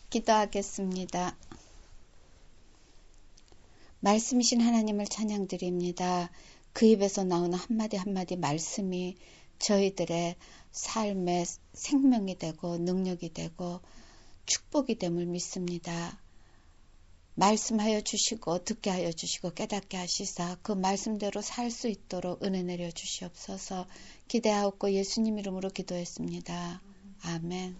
기도하겠습니다. 말씀이신 하나님을 찬양드립니다. 그 입에서 나오는 한마디 한마디 말씀이 저희들의 삶의 생명이 되고 능력이 되고 축복이 됨을 믿습니다. 말씀하여 주시고 듣게 하여 주시고 깨닫게 하시사 그 말씀대로 살 수 있도록 은혜 내려 주시옵소서. 기대하옵고 예수님 이름으로 기도했습니다. 아멘.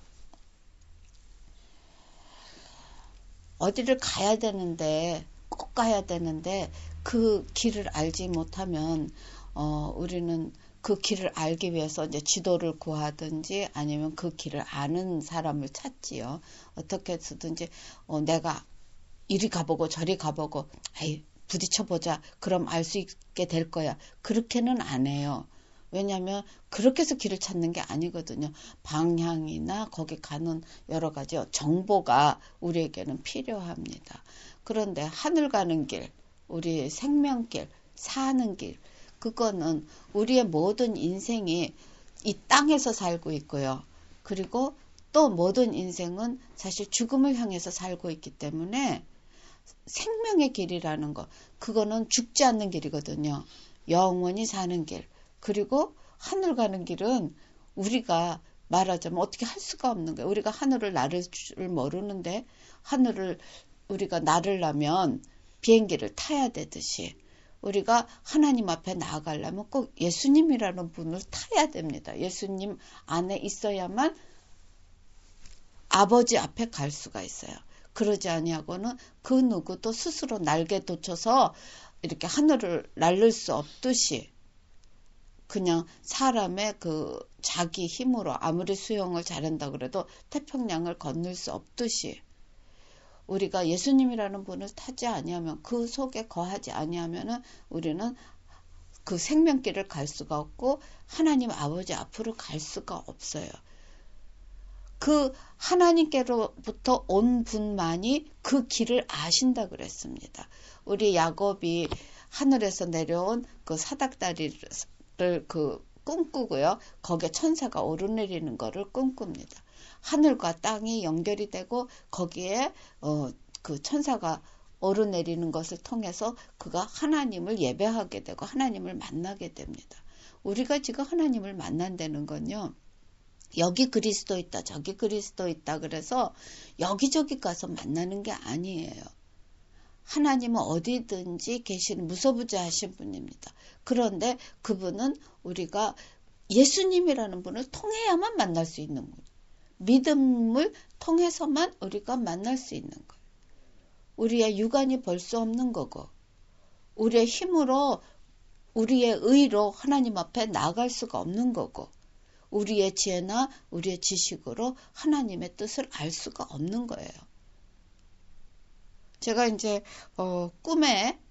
어디를 가야 되는데 꼭 가야 되는데 그 길을 알지 못하면 우리는 그 길을 알기 위해서 이제 지도를 구하든지 아니면 그 길을 아는 사람을 찾지요. 어떻게 해서든지 내가 이리 가보고 저리 가보고 부딪혀보자. 그럼 알 수 있게 될 거야. 그렇게는 안 해요. 왜냐하면 그렇게 해서 길을 찾는 게 아니거든요. 방향이나 거기 가는 여러 가지 정보가 우리에게는 필요합니다. 그런데 하늘 가는 길, 우리의 생명길, 사는 길, 그거는 우리의 모든 인생이 이 땅에서 살고 있고요. 그리고 또 모든 인생은 사실 죽음을 향해서 살고 있기 때문에 생명의 길이라는 거, 그거는 죽지 않는 길이거든요. 영원히 사는 길. 그리고 하늘 가는 길은 우리가 말하자면 어떻게 할 수가 없는 거예요. 우리가 하늘을 나를 줄 모르는데 하늘을 우리가 나르려면 비행기를 타야 되듯이 우리가 하나님 앞에 나아가려면 꼭 예수님이라는 분을 타야 됩니다. 예수님 안에 있어야만 아버지 앞에 갈 수가 있어요. 그러지 아니하고는 그 누구도 스스로 날개 돋쳐서 이렇게 하늘을 날릴 수 없듯이 그냥 사람의 그 자기 힘으로 아무리 수영을 잘한다 그래도 태평양을 건널 수 없듯이 우리가 예수님이라는 분을 타지 아니하면 그 속에 거하지 아니하면은 우리는 그 생명길을 갈 수가 없고 하나님 아버지 앞으로 갈 수가 없어요. 그 하나님께로부터 온 분만이 그 길을 아신다 그랬습니다. 우리 야곱이 하늘에서 내려온 그 사닥다리를 꿈꾸고요. 거기에 천사가 오르내리는 거를 꿈꿉니다. 하늘과 땅이 연결이 되고 거기에 그 천사가 오르내리는 것을 통해서 그가 하나님을 예배하게 되고 하나님을 만나게 됩니다. 우리가 지금 하나님을 만난다는 건요. 여기 그리스도 있다, 저기 그리스도 있다 그래서 여기저기 가서 만나는 게 아니에요. 하나님은 어디든지 계시는 무소부재하신 분입니다. 그런데 그분은 우리가 예수님이라는 분을 통해야만 만날 수 있는 분. 믿음을 통해서만 우리가 만날 수 있는 거예요. 우리의 육안이 볼 수 없는 거고 우리의 힘으로 우리의 의로 하나님 앞에 나갈 수가 없는 거고 우리의 지혜나 우리의 지식으로 하나님의 뜻을 알 수가 없는 거예요. 제가 이제 꿈에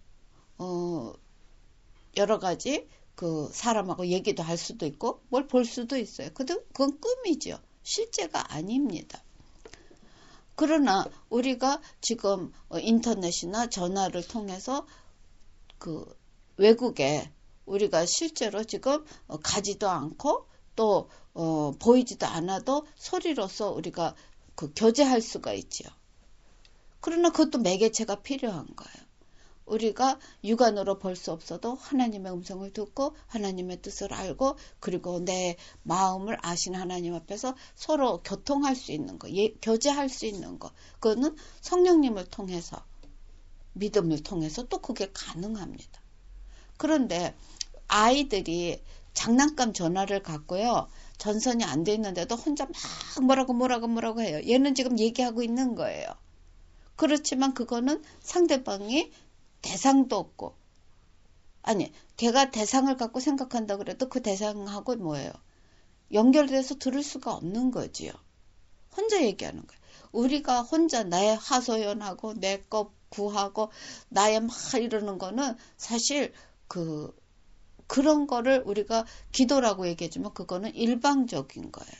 여러 가지 그 사람하고 얘기도 할 수도 있고 뭘 볼 수도 있어요. 그건 꿈이죠. 실제가 아닙니다. 그러나 우리가 지금 인터넷이나 전화를 통해서 그 외국에 우리가 실제로 지금 가지도 않고 또 보이지도 않아도 소리로서 우리가 그 교제할 수가 있죠. 그러나 그것도 매개체가 필요한 거예요. 우리가 육안으로 볼 수 없어도 하나님의 음성을 듣고 하나님의 뜻을 알고 그리고 내 마음을 아시는 하나님 앞에서 서로 교통할 수 있는 거, 교제할 수 있는 거, 그거는 성령님을 통해서 믿음을 통해서 또 그게 가능합니다. 그런데 아이들이 장난감 전화를 갖고요. 전선이 안 돼 있는데도 혼자 막 뭐라고 해요. 얘는 지금 얘기하고 있는 거예요. 그렇지만 그거는 상대방이 대상도 없고 아니 걔가 대상을 갖고 생각한다 그래도 그 대상하고 뭐예요? 연결돼서 들을 수가 없는 거지요. 혼자 얘기하는 거예요. 우리가 혼자 나의 하소연하고 내 것 구하고 나의 막 이러는 거는 사실 그런 거를 우리가 기도라고 얘기해주면 그거는 일방적인 거예요.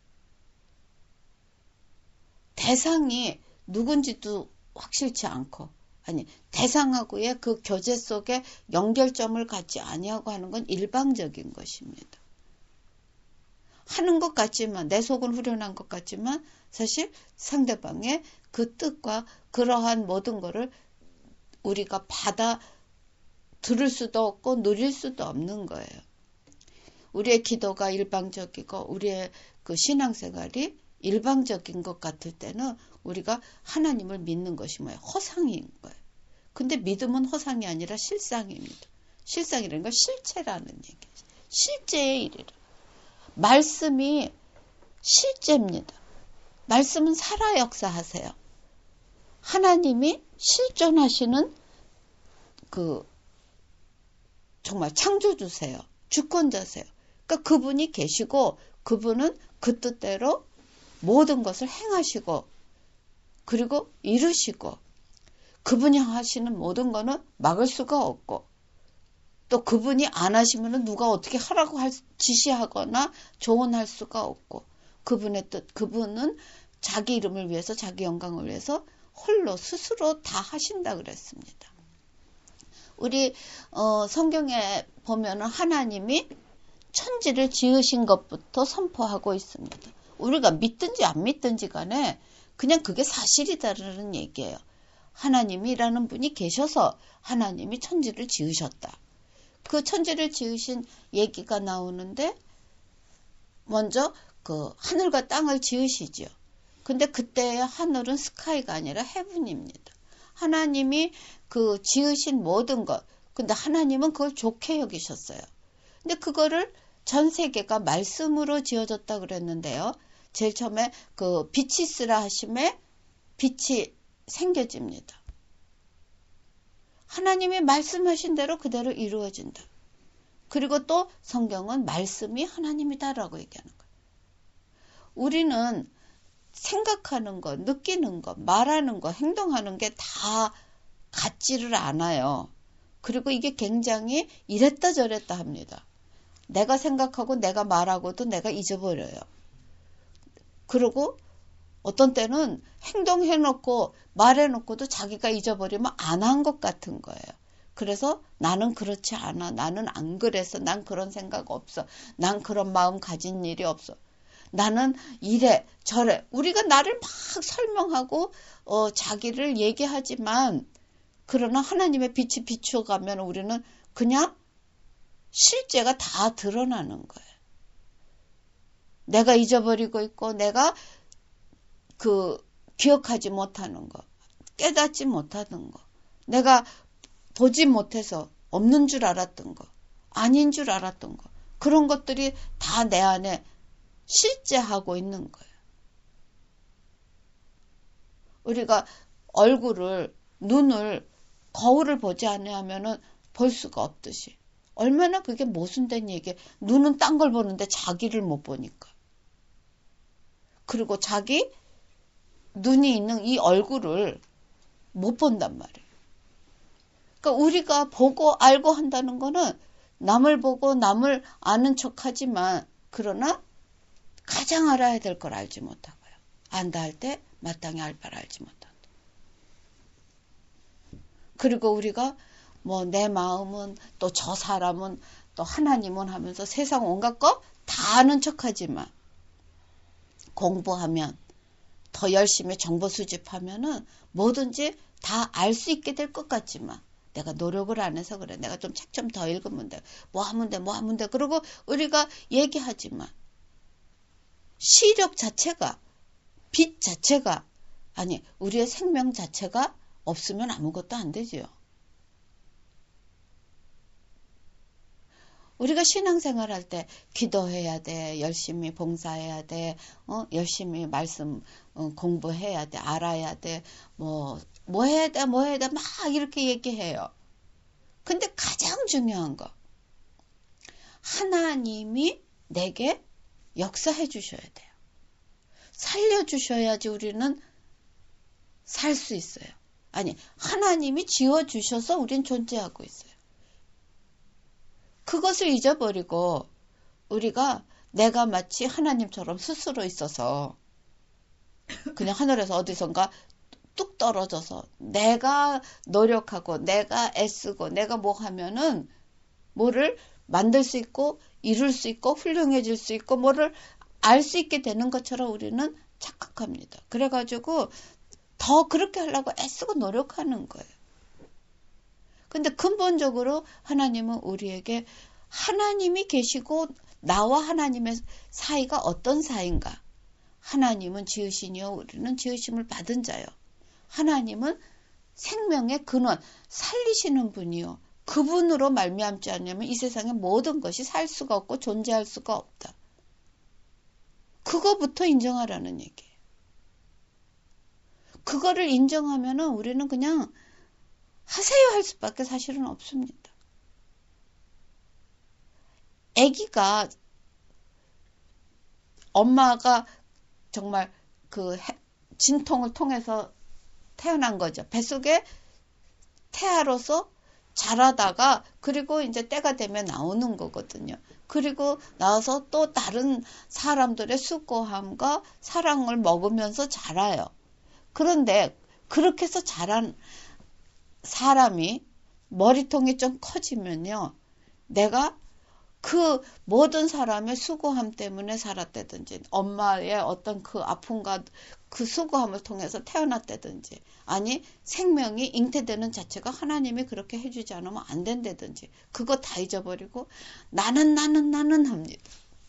대상이 누군지도 확실치 않고 아니 대상하고의 그 교제 속에 연결점을 갖지 아니하고 하는 건 일방적인 것입니다. 하는 것 같지만, 내 속은 후련한 것 같지만 사실 상대방의 그 뜻과 그러한 모든 거를 우리가 받아 들을 수도 없고 누릴 수도 없는 거예요. 우리의 기도가 일방적이고 우리의 그 신앙생활이 일방적인 것 같을 때는 우리가 하나님을 믿는 것이 뭐예요? 허상인 거예요. 근데 믿음은 허상이 아니라 실상입니다. 실상이라는 건 실체라는 얘기예요. 실제의 일이라. 말씀이 실제입니다. 말씀은 살아 역사하세요. 하나님이 실존하시는 그 정말 창조주세요. 주권자세요. 그러니까 그분이 계시고 그분은 그 뜻대로 모든 것을 행하시고 그리고 이루시고 그분이 하시는 모든 거는 막을 수가 없고 또 그분이 안 하시면 누가 어떻게 하라고 지시하거나 조언할 수가 없고 그분의 뜻, 그분은 자기 이름을 위해서 자기 영광을 위해서 홀로 스스로 다 하신다 그랬습니다. 우리 성경에 보면은 하나님이 천지를 지으신 것부터 선포하고 있습니다. 우리가 믿든지 안 믿든지 간에 그냥 그게 사실이다라는 얘기예요. 하나님이라는 분이 계셔서 하나님이 천지를 지으셨다. 그 천지를 지으신 얘기가 나오는데 먼저 그 하늘과 땅을 지으시죠. 근데 그때의 하늘은 스카이가 아니라 헤븐입니다. 하나님이 그 지으신 모든 것, 근데 하나님은 그걸 좋게 여기셨어요. 근데 그거를 전 세계가 말씀으로 지어졌다 그랬는데요. 제일 처음에 그 빛이 있으라 하심에 빛이 생겨집니다. 하나님이 말씀하신 대로 그대로 이루어진다. 그리고 또 성경은 말씀이 하나님이다라고 얘기하는 거예요. 우리는 생각하는 것, 느끼는 것, 말하는 것, 행동하는 게 다 같지를 않아요. 그리고 이게 굉장히 이랬다 저랬다 합니다. 내가 생각하고 내가 말하고도 내가 잊어버려요. 그리고 어떤 때는 행동해놓고 말해놓고도 자기가 잊어버리면 안 한 것 같은 거예요. 그래서 나는 그렇지 않아. 나는 안 그래서. 난 그런 생각 없어. 난 그런 마음 가진 일이 없어. 나는 이래 저래. 우리가 나를 막 설명하고 자기를 얘기하지만 그러나 하나님의 빛이 비추어가면 우리는 그냥 실제가 다 드러나는 거예요. 내가 잊어버리고 있고 내가 그 기억하지 못하는 거, 깨닫지 못하는 거, 내가 보지 못해서 없는 줄 알았던 거, 아닌 줄 알았던 거, 그런 것들이 다 내 안에 실제하고 있는 거예요. 우리가 얼굴을, 눈을, 거울을 보지 않으면은 볼 수가 없듯이. 얼마나 그게 모순된 얘기예요. 눈은 딴 걸 보는데 자기를 못 보니까. 그리고 자기 눈이 있는 이 얼굴을 못 본단 말이에요. 그러니까 우리가 보고 알고 한다는 거는 남을 보고 남을 아는 척하지만 그러나 가장 알아야 될 걸 알지 못하고요. 안다 할 때 마땅히 알 바를 알지 못한다. 그리고 우리가 뭐 내 마음은 또 저 사람은 또 하나님은 하면서 세상 온갖 거 다 아는 척하지만 공부하면 더 열심히 정보 수집하면은 뭐든지 다 알 수 있게 될 것 같지만 내가 노력을 안 해서 그래. 내가 좀 책 좀 더 읽으면 돼. 뭐 하면 돼. 그리고 우리가 얘기하지만 시력 자체가 빛 자체가 아니 우리의 생명 자체가 없으면 아무것도 안 되지요. 우리가 신앙생활 할 때 기도해야 돼. 열심히 봉사해야 돼. 열심히 말씀 공부해야 돼. 알아야 돼. 뭐 해야 돼. 막 이렇게 얘기해요. 근데 가장 중요한 거. 하나님이 내게 역사해 주셔야 돼요. 살려 주셔야지 우리는 살 수 있어요. 아니, 하나님이 지어 주셔서 우린 존재하고 있어요. 그것을 잊어버리고 우리가 내가 마치 하나님처럼 스스로 있어서 그냥 하늘에서 어디선가 뚝 떨어져서 내가 노력하고 내가 애쓰고 내가 뭐 하면은 뭐를 만들 수 있고 이룰 수 있고 훌륭해질 수 있고 뭐를 알 수 있게 되는 것처럼 우리는 착각합니다. 그래가지고 더 그렇게 하려고 애쓰고 노력하는 거예요. 근데 근본적으로 하나님은 우리에게 하나님이 계시고 나와 하나님의 사이가 어떤 사이인가? 하나님은 지으시니요 우리는 지으심을 받은 자요. 하나님은 생명의 근원, 살리시는 분이요. 그분으로 말미암지 않으면 이 세상에 모든 것이 살 수가 없고 존재할 수가 없다. 그거부터 인정하라는 얘기예요. 그거를 인정하면은 우리는 그냥 하세요 할 수밖에 사실은 없습니다. 아기가 엄마가 정말 그 진통을 통해서 태어난 거죠. 뱃속에 태아로서 자라다가 그리고 이제 때가 되면 나오는 거거든요. 그리고 나와서 또 다른 사람들의 수고함과 사랑을 먹으면서 자라요. 그런데 그렇게 해서 자란 사람이 머리통이 좀 커지면요. 내가 그 모든 사람의 수고함 때문에 살았다든지 엄마의 어떤 그 아픔과 그 수고함을 통해서 태어났다든지 아니 생명이 잉태되는 자체가 하나님이 그렇게 해주지 않으면 안 된다든지 그거 다 잊어버리고 나는 합니다.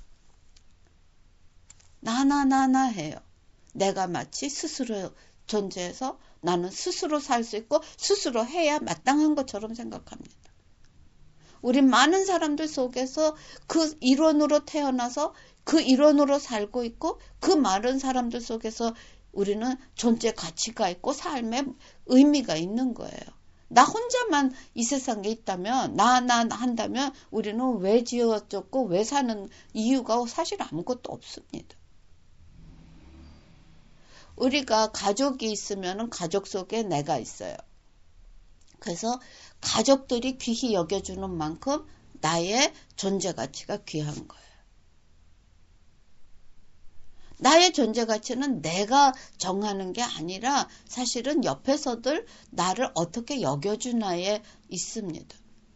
나나 해요. 내가 마치 스스로 존재해서 나는 스스로 살 수 있고 스스로 해야 마땅한 것처럼 생각합니다. 우리 많은 사람들 속에서 그 일원으로 태어나서 그 일원으로 살고 있고 그 많은 사람들 속에서 우리는 존재 가치가 있고 삶의 의미가 있는 거예요. 나 혼자만 이 세상에 있다면 나 한다면 우리는 왜 지어졌고 왜 사는 이유가 사실 아무것도 없습니다. 우리가 가족이 있으면 가족 속에 내가 있어요. 그래서 가족들이 귀히 여겨주는 만큼 나의 존재 가치가 귀한 거예요. 나의 존재 가치는 내가 정하는 게 아니라 사실은 옆에서들 나를 어떻게 여겨주나에 있습니다.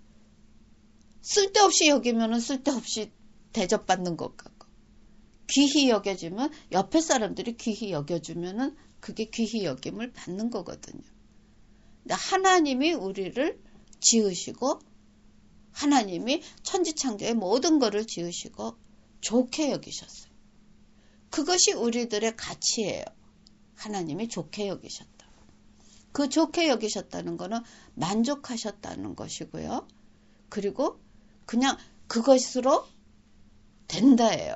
쓸데없이 여기면은 쓸데없이 대접받는 것 같고 귀히 여겨주면 옆에 사람들이 귀히 여겨주면은 그게 귀히 여김을 받는 거거든요. 하나님이 우리를 지으시고 하나님이 천지창조의 모든 것을 지으시고 좋게 여기셨어요. 그것이 우리들의 가치예요. 하나님이 좋게 여기셨다. 그 좋게 여기셨다는 것은 만족하셨다는 것이고요. 그리고 그냥 그것으로 된다예요.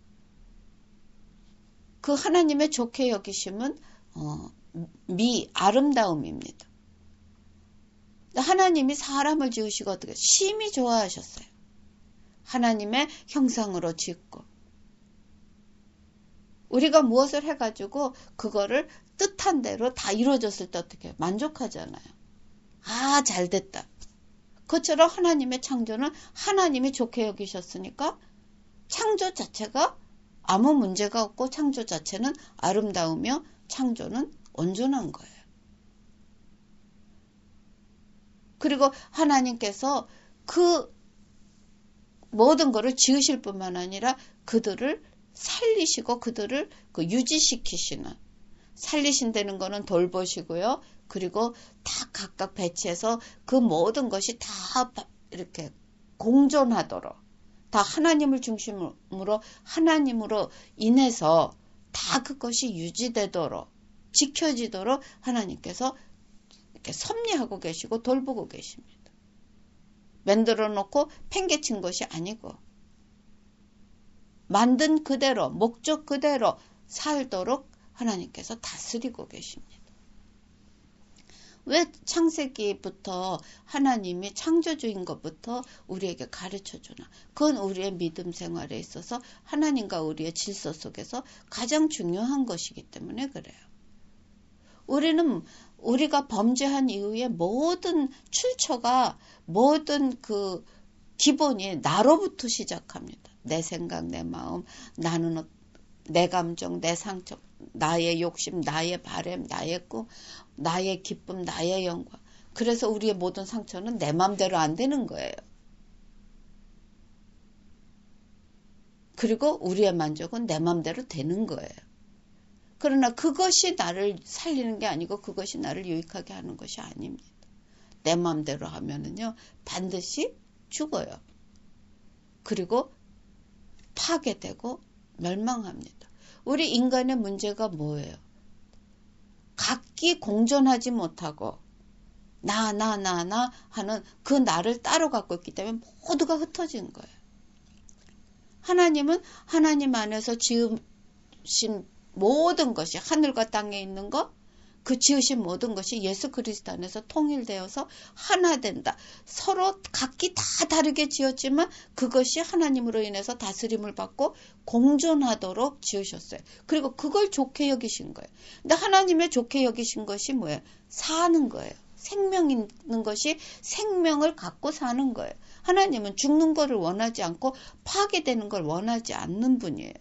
그 하나님의 좋게 여기심은 아름다움입니다. 하나님이 사람을 지으시고 어떻게 심히 좋아하셨어요. 하나님의 형상으로 짓고 우리가 무엇을 해가지고 그거를 뜻한 대로 다 이루어졌을 때 어떻게 만족하잖아요. 아, 잘됐다. 그처럼 하나님의 창조는 하나님이 좋게 여기셨으니까 창조 자체가 아무 문제가 없고 창조 자체는 아름다우며 창조는 온전한 거예요. 그리고 하나님께서 그 모든 것을 지으실 뿐만 아니라 그들을 살리시고 그들을 유지시키시는 살리신다는 거는 돌보시고요. 그리고 다 각각 배치해서 그 모든 것이 다 이렇게 공존하도록 다 하나님을 중심으로 하나님으로 인해서 다 그것이 유지되도록 지켜지도록 하나님께서 이렇게 섭리하고 계시고 돌보고 계십니다. 만들어 놓고 팽개친 것이 아니고 만든 그대로 목적 그대로 살도록 하나님께서 다스리고 계십니다. 왜 창세기부터 하나님이 창조주인 것부터 우리에게 가르쳐주나? 그건 우리의 믿음 생활에 있어서 하나님과 우리의 질서 속에서 가장 중요한 것이기 때문에 그래요. 우리가 범죄한 이후에 모든 출처가 모든 그 기본이 나로부터 시작합니다. 내 생각, 내 마음, 나는 내 감정, 내 상처, 나의 욕심, 나의 바람, 나의 꿈, 나의 기쁨, 나의 영광. 그래서 우리의 모든 상처는 내 맘대로 안 되는 거예요. 그리고 우리의 만족은 내 맘대로 되는 거예요. 그러나 그것이 나를 살리는 게 아니고 그것이 나를 유익하게 하는 것이 아닙니다. 내 맘대로 하면은요, 반드시 죽어요. 그리고 파괴되고 멸망합니다. 우리 인간의 문제가 뭐예요? 각기 공존하지 못하고 나 하는 그 나를 따로 갖고 있기 때문에 모두가 흩어진 거예요. 하나님은 하나님 안에서 지으신 모든 것이 하늘과 땅에 있는 것, 그 지으신 모든 것이 예수 그리스도 안에서 통일되어서 하나 된다. 서로 각기 다 다르게 지었지만 그것이 하나님으로 인해서 다스림을 받고 공존하도록 지으셨어요. 그리고 그걸 좋게 여기신 거예요. 근데 하나님의 좋게 여기신 것이 뭐예요? 사는 거예요. 생명 있는 것이 생명을 갖고 사는 거예요. 하나님은 죽는 거를 원하지 않고 파괴되는 걸 원하지 않는 분이에요.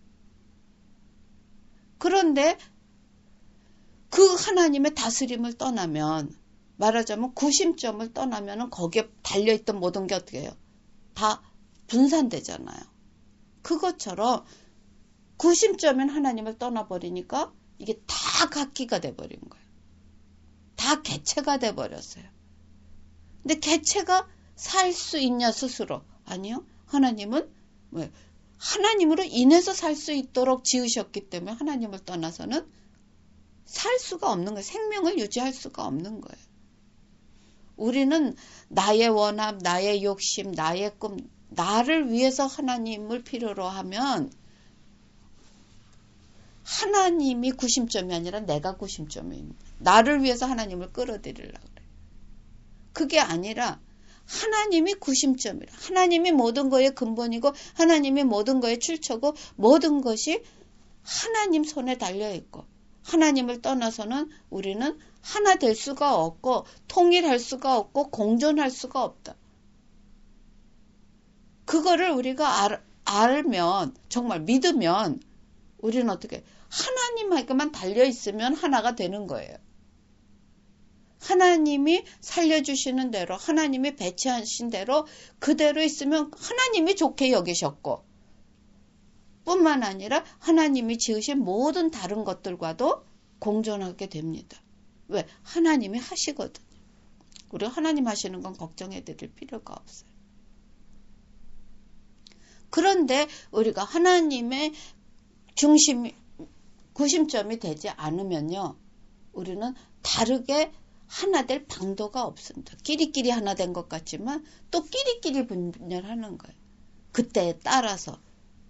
그런데 그 하나님의 다스림을 떠나면, 말하자면 구심점을 떠나면 거기에 달려있던 모든 게 어떻게 해요? 다 분산되잖아요. 그것처럼 구심점인 하나님을 떠나버리니까 이게 다 각기가 돼버린 거예요. 다 개체가 돼버렸어요. 근데 개체가 살 수 있냐 스스로? 아니요. 하나님은 왜? 하나님으로 인해서 살 수 있도록 지으셨기 때문에 하나님을 떠나서는 살 수가 없는 거예요. 생명을 유지할 수가 없는 거예요. 우리는 나의 원함, 나의 욕심, 나의 꿈, 나를 위해서 하나님을 필요로 하면 하나님이 구심점이 아니라 내가 구심점입니다. 나를 위해서 하나님을 끌어들이려고 그래요. 그게 아니라 하나님이 구심점이라. 하나님이 모든 거의 근본이고 하나님이 모든 거의 출처고 모든 것이 하나님 손에 달려있고 하나님을 떠나서는 우리는 하나 될 수가 없고 통일할 수가 없고 공존할 수가 없다. 그거를 우리가 알면 정말 믿으면 우리는 어떻게 하나님에게만 달려있으면 하나가 되는 거예요. 하나님이 살려주시는 대로 하나님이 배치하신 대로 그대로 있으면 하나님이 좋게 여기셨고 뿐만 아니라 하나님이 지으신 모든 다른 것들과도 공존하게 됩니다. 왜? 하나님이 하시거든요. 우리가 하나님 하시는 건 걱정해 드릴 필요가 없어요. 그런데 우리가 하나님의 구심점이 되지 않으면요. 우리는 다르게 하나 될 방도가 없습니다. 끼리끼리 하나 된 것 같지만 또 끼리끼리 분열하는 거예요. 그때에 따라서.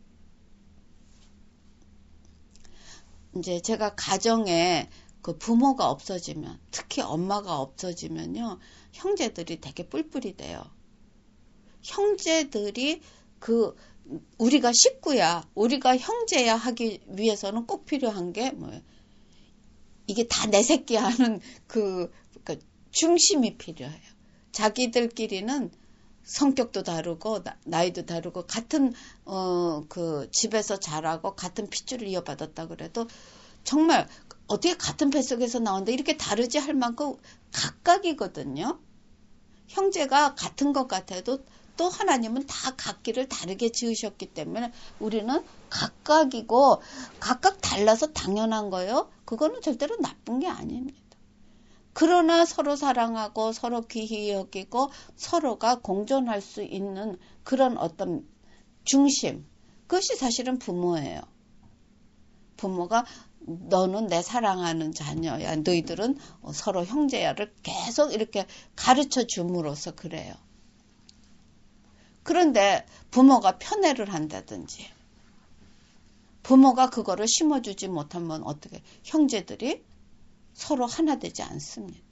이제 제가 가정에 그 부모가 없어지면, 특히 엄마가 없어지면요, 형제들이 되게 뿔뿔이 돼요. 형제들이 우리가 식구야, 우리가 형제야 하기 위해서는 꼭 필요한 게 뭐예요? 이게 다 내 새끼 하는 그 중심이 필요해요. 자기들끼리는 성격도 다르고 나이도 다르고 같은 그 집에서 자라고 같은 핏줄을 이어받았다 그래도 정말 어떻게 같은 뱃속에서 나온다 이렇게 다르지 할 만큼 각각이거든요. 형제가 같은 것 같아도 또 하나님은 다 각기를 다르게 지으셨기 때문에 우리는 각각이고 각각 달라서 당연한 거예요. 그거는 절대로 나쁜 게 아닙니다. 그러나 서로 사랑하고 서로 귀히 여기고 서로가 공존할 수 있는 그런 어떤 중심, 그것이 사실은 부모예요. 부모가 너는 내 사랑하는 자녀야, 너희들은 서로 형제야를 계속 이렇게 가르쳐 줌으로써 그래요. 그런데 부모가 편애를 한다든지 부모가 그거를 심어주지 못하면 어떻게 형제들이 서로 하나 되지 않습니다.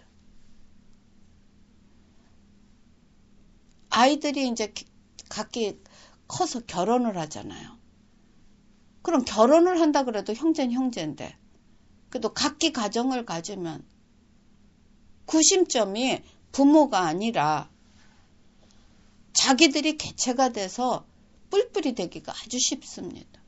아이들이 이제 각기 커서 결혼을 하잖아요. 그럼 결혼을 한다 그래도 형제는 형제인데 그래도 각기 가정을 가지면 구심점이 부모가 아니라 자기들이 개체가 돼서 뿔뿔이 되기가 아주 쉽습니다.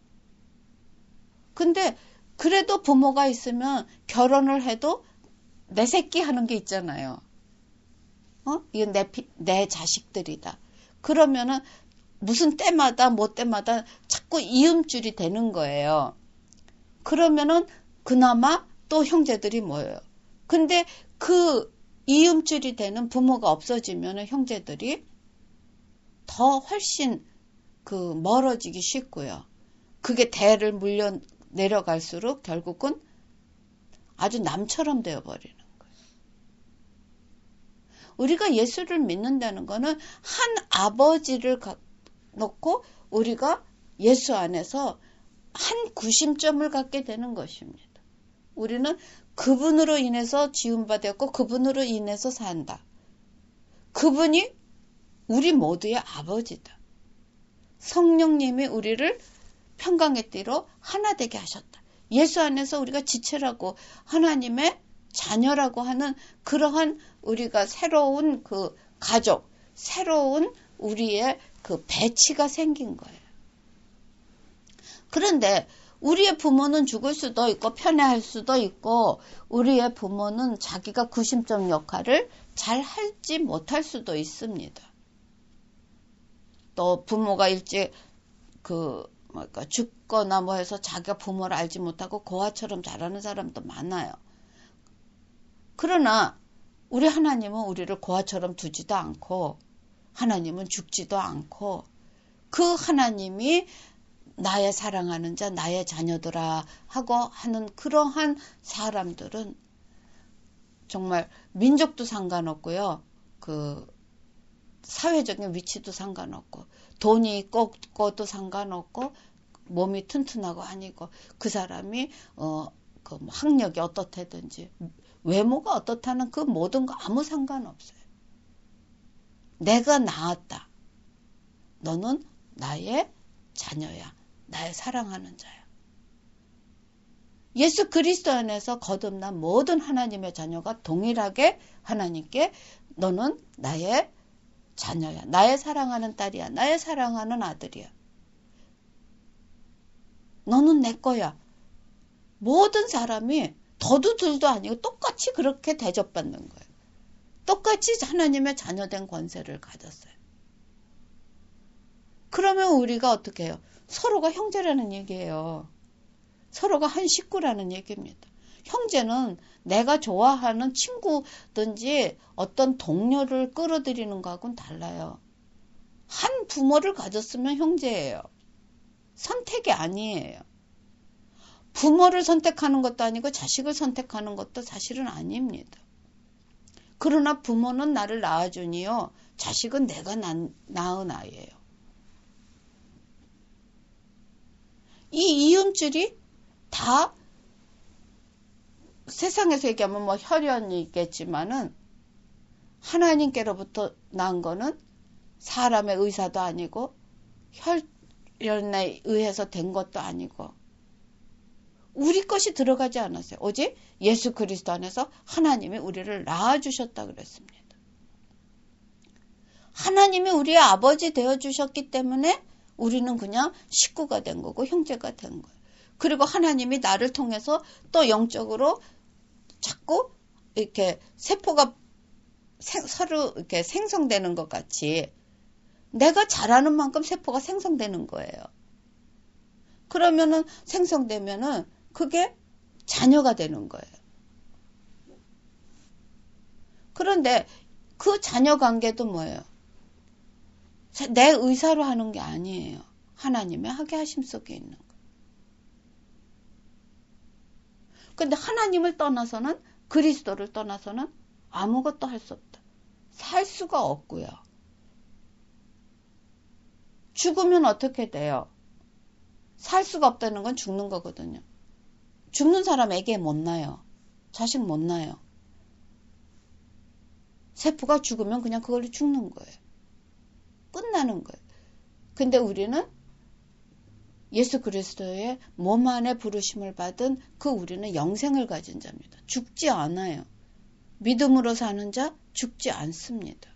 근데 그래도 부모가 있으면 결혼을 해도 내 새끼 하는 게 있잖아요. 이건 내 자식들이다. 그러면은 무슨 때마다 뭐 때마다 자꾸 이음줄이 되는 거예요. 그러면은 그나마 또 형제들이 모여요. 근데 그 이음줄이 되는 부모가 없어지면은 형제들이 더 훨씬 멀어지기 쉽고요. 그게 대를 물려 내려갈수록 결국은 아주 남처럼 되어버리는 거예요. 우리가 예수를 믿는다는 거는 한 아버지를 놓고 우리가 예수 안에서 한 구심점을 갖게 되는 것입니다. 우리는 그분으로 인해서 지음받았고 그분으로 인해서 산다. 그분이 우리 모두의 아버지다. 성령님이 우리를 평강의 띠로 하나 되게 하셨다. 예수 안에서 우리가 지체라고 하나님의 자녀라고 하는 그러한 우리가 새로운 그 가족, 새로운 우리의 그 배치가 생긴 거예요. 그런데 우리의 부모는 죽을 수도 있고 편애할 수도 있고 우리의 부모는 자기가 구심점 역할을 잘 할지 못할 수도 있습니다. 또 부모가 일찍 죽거나 뭐 해서 자기가 부모를 알지 못하고 고아처럼 자라는 사람도 많아요. 그러나 우리 하나님은 우리를 고아처럼 두지도 않고 하나님은 죽지도 않고 그 하나님이 나의 사랑하는 자, 나의 자녀들아 하고 하는 그러한 사람들은 정말 민족도 상관없고요. 사회적인 위치도 상관없고 돈이 있고 없고도 상관없고 몸이 튼튼하고 아니고 그 사람이 학력이 어떻다든지 외모가 어떻다는 그 모든 거 아무 상관없어요. 내가 낳았다. 너는 나의 자녀야. 나의 사랑하는 자야. 예수 그리스도 안에서 거듭난 모든 하나님의 자녀가 동일하게 하나님께 너는 나의 자녀야. 나의 사랑하는 딸이야. 나의 사랑하는 아들이야. 너는 내 거야. 모든 사람이 더도 덜도 아니고 똑같이 그렇게 대접받는 거예요. 똑같이 하나님의 자녀된 권세를 가졌어요. 그러면 우리가 어떻게 해요? 서로가 형제라는 얘기예요. 서로가 한 식구라는 얘기입니다. 형제는 내가 좋아하는 친구든지 어떤 동료를 끌어들이는 거하고는 달라요. 한 부모를 가졌으면 형제예요. 선택이 아니에요. 부모를 선택하는 것도 아니고 자식을 선택하는 것도 사실은 아닙니다. 그러나 부모는 나를 낳아주니요. 자식은 내가 낳은 아이예요. 이 이음줄이 다 세상에서 얘기하면 뭐 혈연이 있겠지만은 하나님께로부터 난 거는 사람의 의사도 아니고 혈연에 의해서 된 것도 아니고 우리 것이 들어가지 않았어요. 오직 예수 그리스도 안에서 하나님이 우리를 낳아주셨다 그랬습니다. 하나님이 우리의 아버지 되어주셨기 때문에 우리는 그냥 식구가 된 거고 형제가 된 거예요. 그리고 하나님이 나를 통해서 또 영적으로 자꾸 이렇게 세포가 서로 이렇게 생성되는 것 같이 내가 잘하는 만큼 세포가 생성되는 거예요. 그러면은 생성되면은 그게 자녀가 되는 거예요. 그런데 그 자녀 관계도 뭐예요? 내 의사로 하는 게 아니에요. 하나님의 하게 하심 속에 있는 거예요. 근데 하나님을 떠나서는 그리스도를 떠나서는 아무것도 할 수 없다. 살 수가 없고요. 죽으면 어떻게 돼요? 살 수가 없다는 건 죽는 거거든요. 죽는 사람 애기 못 낳아요. 자식 못 낳아요. 세포가 죽으면 그냥 그걸로 죽는 거예요. 끝나는 거예요. 근데 우리는 예수 그리스도의 몸 안에 부르심을 받은 그 우리는 영생을 가진 자입니다. 죽지 않아요. 믿음으로 사는 자 죽지 않습니다.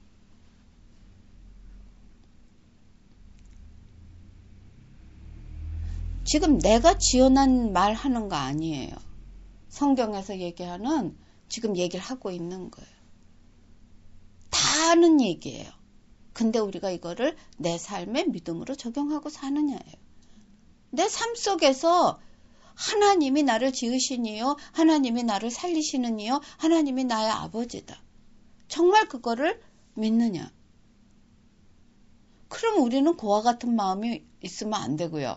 지금 내가 지어낸 말 하는 거 아니에요. 성경에서 얘기하는 지금 얘기를 하고 있는 거예요. 다 아는 얘기예요. 근데 우리가 이거를 내 삶의 믿음으로 적용하고 사느냐예요. 내 삶 속에서 하나님이 나를 지으신 이요, 하나님이 나를 살리시는 이요, 하나님이 나의 아버지다. 정말 그거를 믿느냐? 그럼 우리는 그와 같은 마음이 있으면 안 되고요.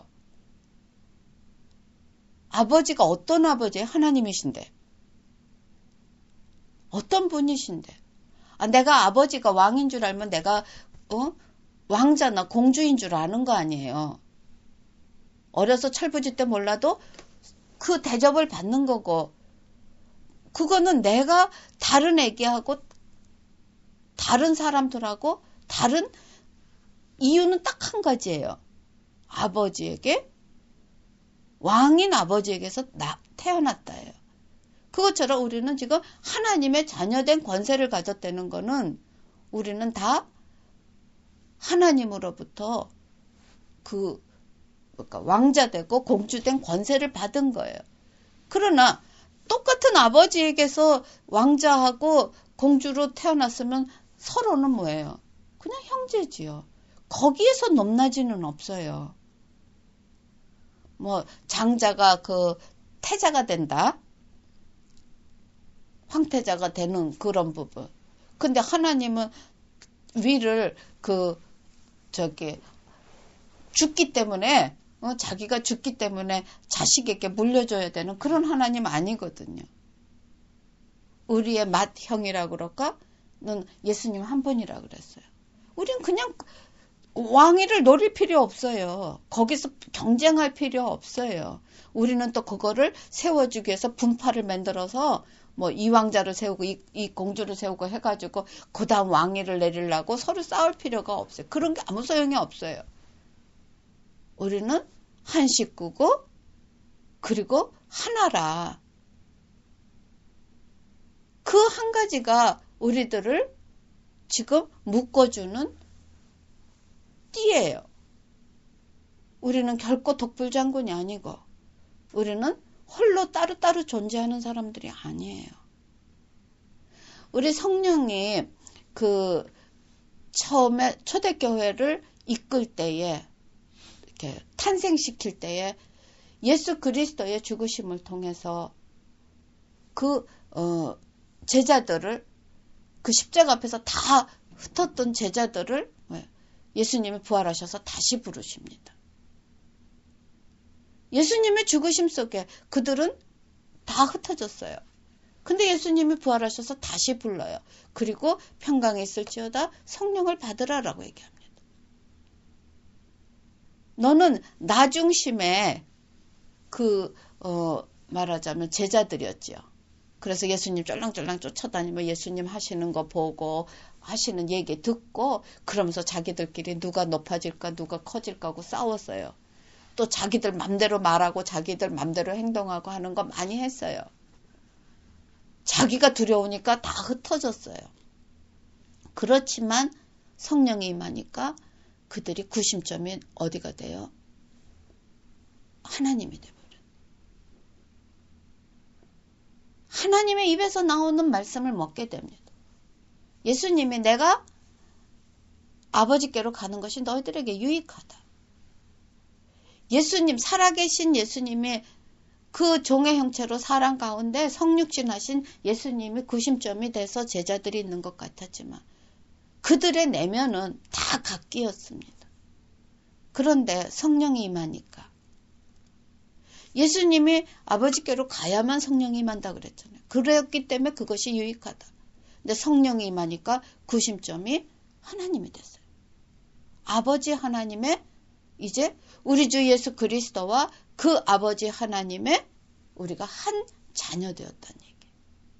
아버지가 어떤 아버지예요? 하나님이신데. 어떤 분이신데. 내가 아버지가 왕인 줄 알면 내가 왕자나 공주인 줄 아는 거 아니에요. 어려서 철부지 때 몰라도 그 대접을 받는 거고, 그거는 내가 다른 애기하고 다른 사람들하고 다른 이유는 딱 한 가지예요. 아버지에게, 왕인 아버지에게서 태어났다예요. 그것처럼 우리는 지금 하나님의 자녀된 권세를 가졌다는 거는 우리는 다 하나님으로부터 왕자되고 공주된 권세를 받은 거예요. 그러나 똑같은 아버지에게서 왕자하고 공주로 태어났으면 서로는 뭐예요? 그냥 형제지요. 거기에서 높낮이는 없어요. 장자가 태자가 된다. 황태자가 되는 그런 부분. 근데 하나님은 위를 죽기 때문에 자기가 죽기 때문에 자식에게 물려줘야 되는 그런 하나님 아니거든요. 우리의 맏형이라고 그럴까?는 예수님 한 분이라 그랬어요. 우린 그냥 왕위를 노릴 필요 없어요. 거기서 경쟁할 필요 없어요. 우리는 또 그거를 세워주기 위해서 분파를 만들어서 이 왕자를 세우고 이 공주를 세우고 해가지고 그 다음 왕위를 내리려고 서로 싸울 필요가 없어요. 그런 게 아무 소용이 없어요. 우리는 한 식구고 그리고 하나라. 그 한 가지가 우리들을 지금 묶어주는 띠예요. 우리는 결코 독불장군이 아니고 우리는 홀로 따로따로 존재하는 사람들이 아니에요. 우리 성령이 처음에 초대교회를 이끌 때에 이렇게 탄생시킬 때에 예수 그리스도의 죽으심을 통해서 제자들을 십자가 앞에서 다 흩었던 제자들을 예수님이 부활하셔서 다시 부르십니다. 예수님의 죽으심 속에 그들은 다 흩어졌어요. 근데 예수님이 부활하셔서 다시 불러요. 그리고 평강에 있을지어다 성령을 받으라라고 얘기합니다. 너는 나 중심의 말하자면 제자들이었지요. 그래서 예수님 쫄랑쫄랑 쫓아다니며 예수님 하시는 거 보고 하시는 얘기 듣고 그러면서 자기들끼리 누가 높아질까 누가 커질까 하고 싸웠어요. 또 자기들 맘대로 말하고 자기들 맘대로 행동하고 하는 거 많이 했어요. 자기가 두려우니까 다 흩어졌어요. 그렇지만 성령이 임하니까 그들이 구심점이 어디가 돼요? 하나님이 돼버려요. 하나님의 입에서 나오는 말씀을 먹게 됩니다. 예수님이 내가 아버지께로 가는 것이 너희들에게 유익하다. 예수님, 살아계신 예수님이 그 종의 형체로 사람 가운데 성육신하신 예수님이 구심점이 돼서 제자들이 있는 것 같았지만 그들의 내면은 다 각기였습니다. 그런데 성령이 임하니까 예수님이 아버지께로 가야만 성령이 임한다 그랬잖아요. 그랬기 때문에 그것이 유익하다. 근데 성령이 임하니까 구심점이 하나님이 됐어요. 아버지 하나님의 이제 우리 주 예수 그리스도와 그 아버지 하나님의 우리가 한 자녀 되었다는 얘기예요.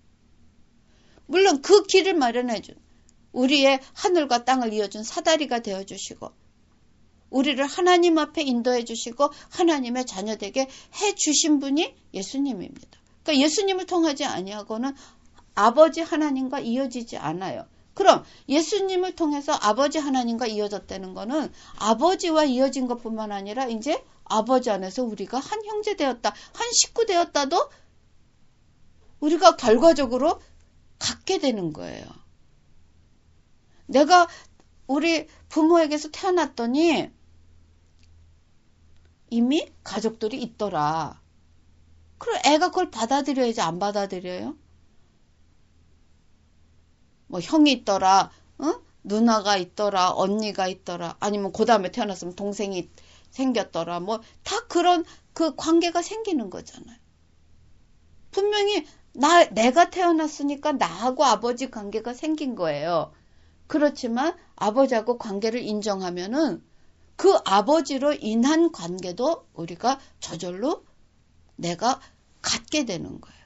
물론 그 길을 마련해준 우리의 하늘과 땅을 이어준 사다리가 되어주시고 우리를 하나님 앞에 인도해 주시고 하나님의 자녀 되게 해주신 분이 예수님입니다. 그러니까 예수님을 통하지 아니하고는 아버지 하나님과 이어지지 않아요. 그럼 예수님을 통해서 아버지 하나님과 이어졌다는 거는 아버지와 이어진 것뿐만 아니라 이제 아버지 안에서 우리가 한 형제 되었다, 한 식구 되었다도 우리가 결과적으로 갖게 되는 거예요. 내가 우리 부모에게서 태어났더니 이미 가족들이 있더라. 그럼 애가 그걸 받아들여야지 안 받아들여요? 뭐 형이 있더라, 누나가 있더라, 언니가 있더라, 아니면 그 다음에 태어났으면 동생이 생겼더라, 뭐 다 그런 그 관계가 생기는 거잖아요. 분명히 내가 태어났으니까 나하고 아버지 관계가 생긴 거예요. 그렇지만 아버지하고 관계를 인정하면은 그 아버지로 인한 관계도 우리가 저절로 내가 갖게 되는 거예요.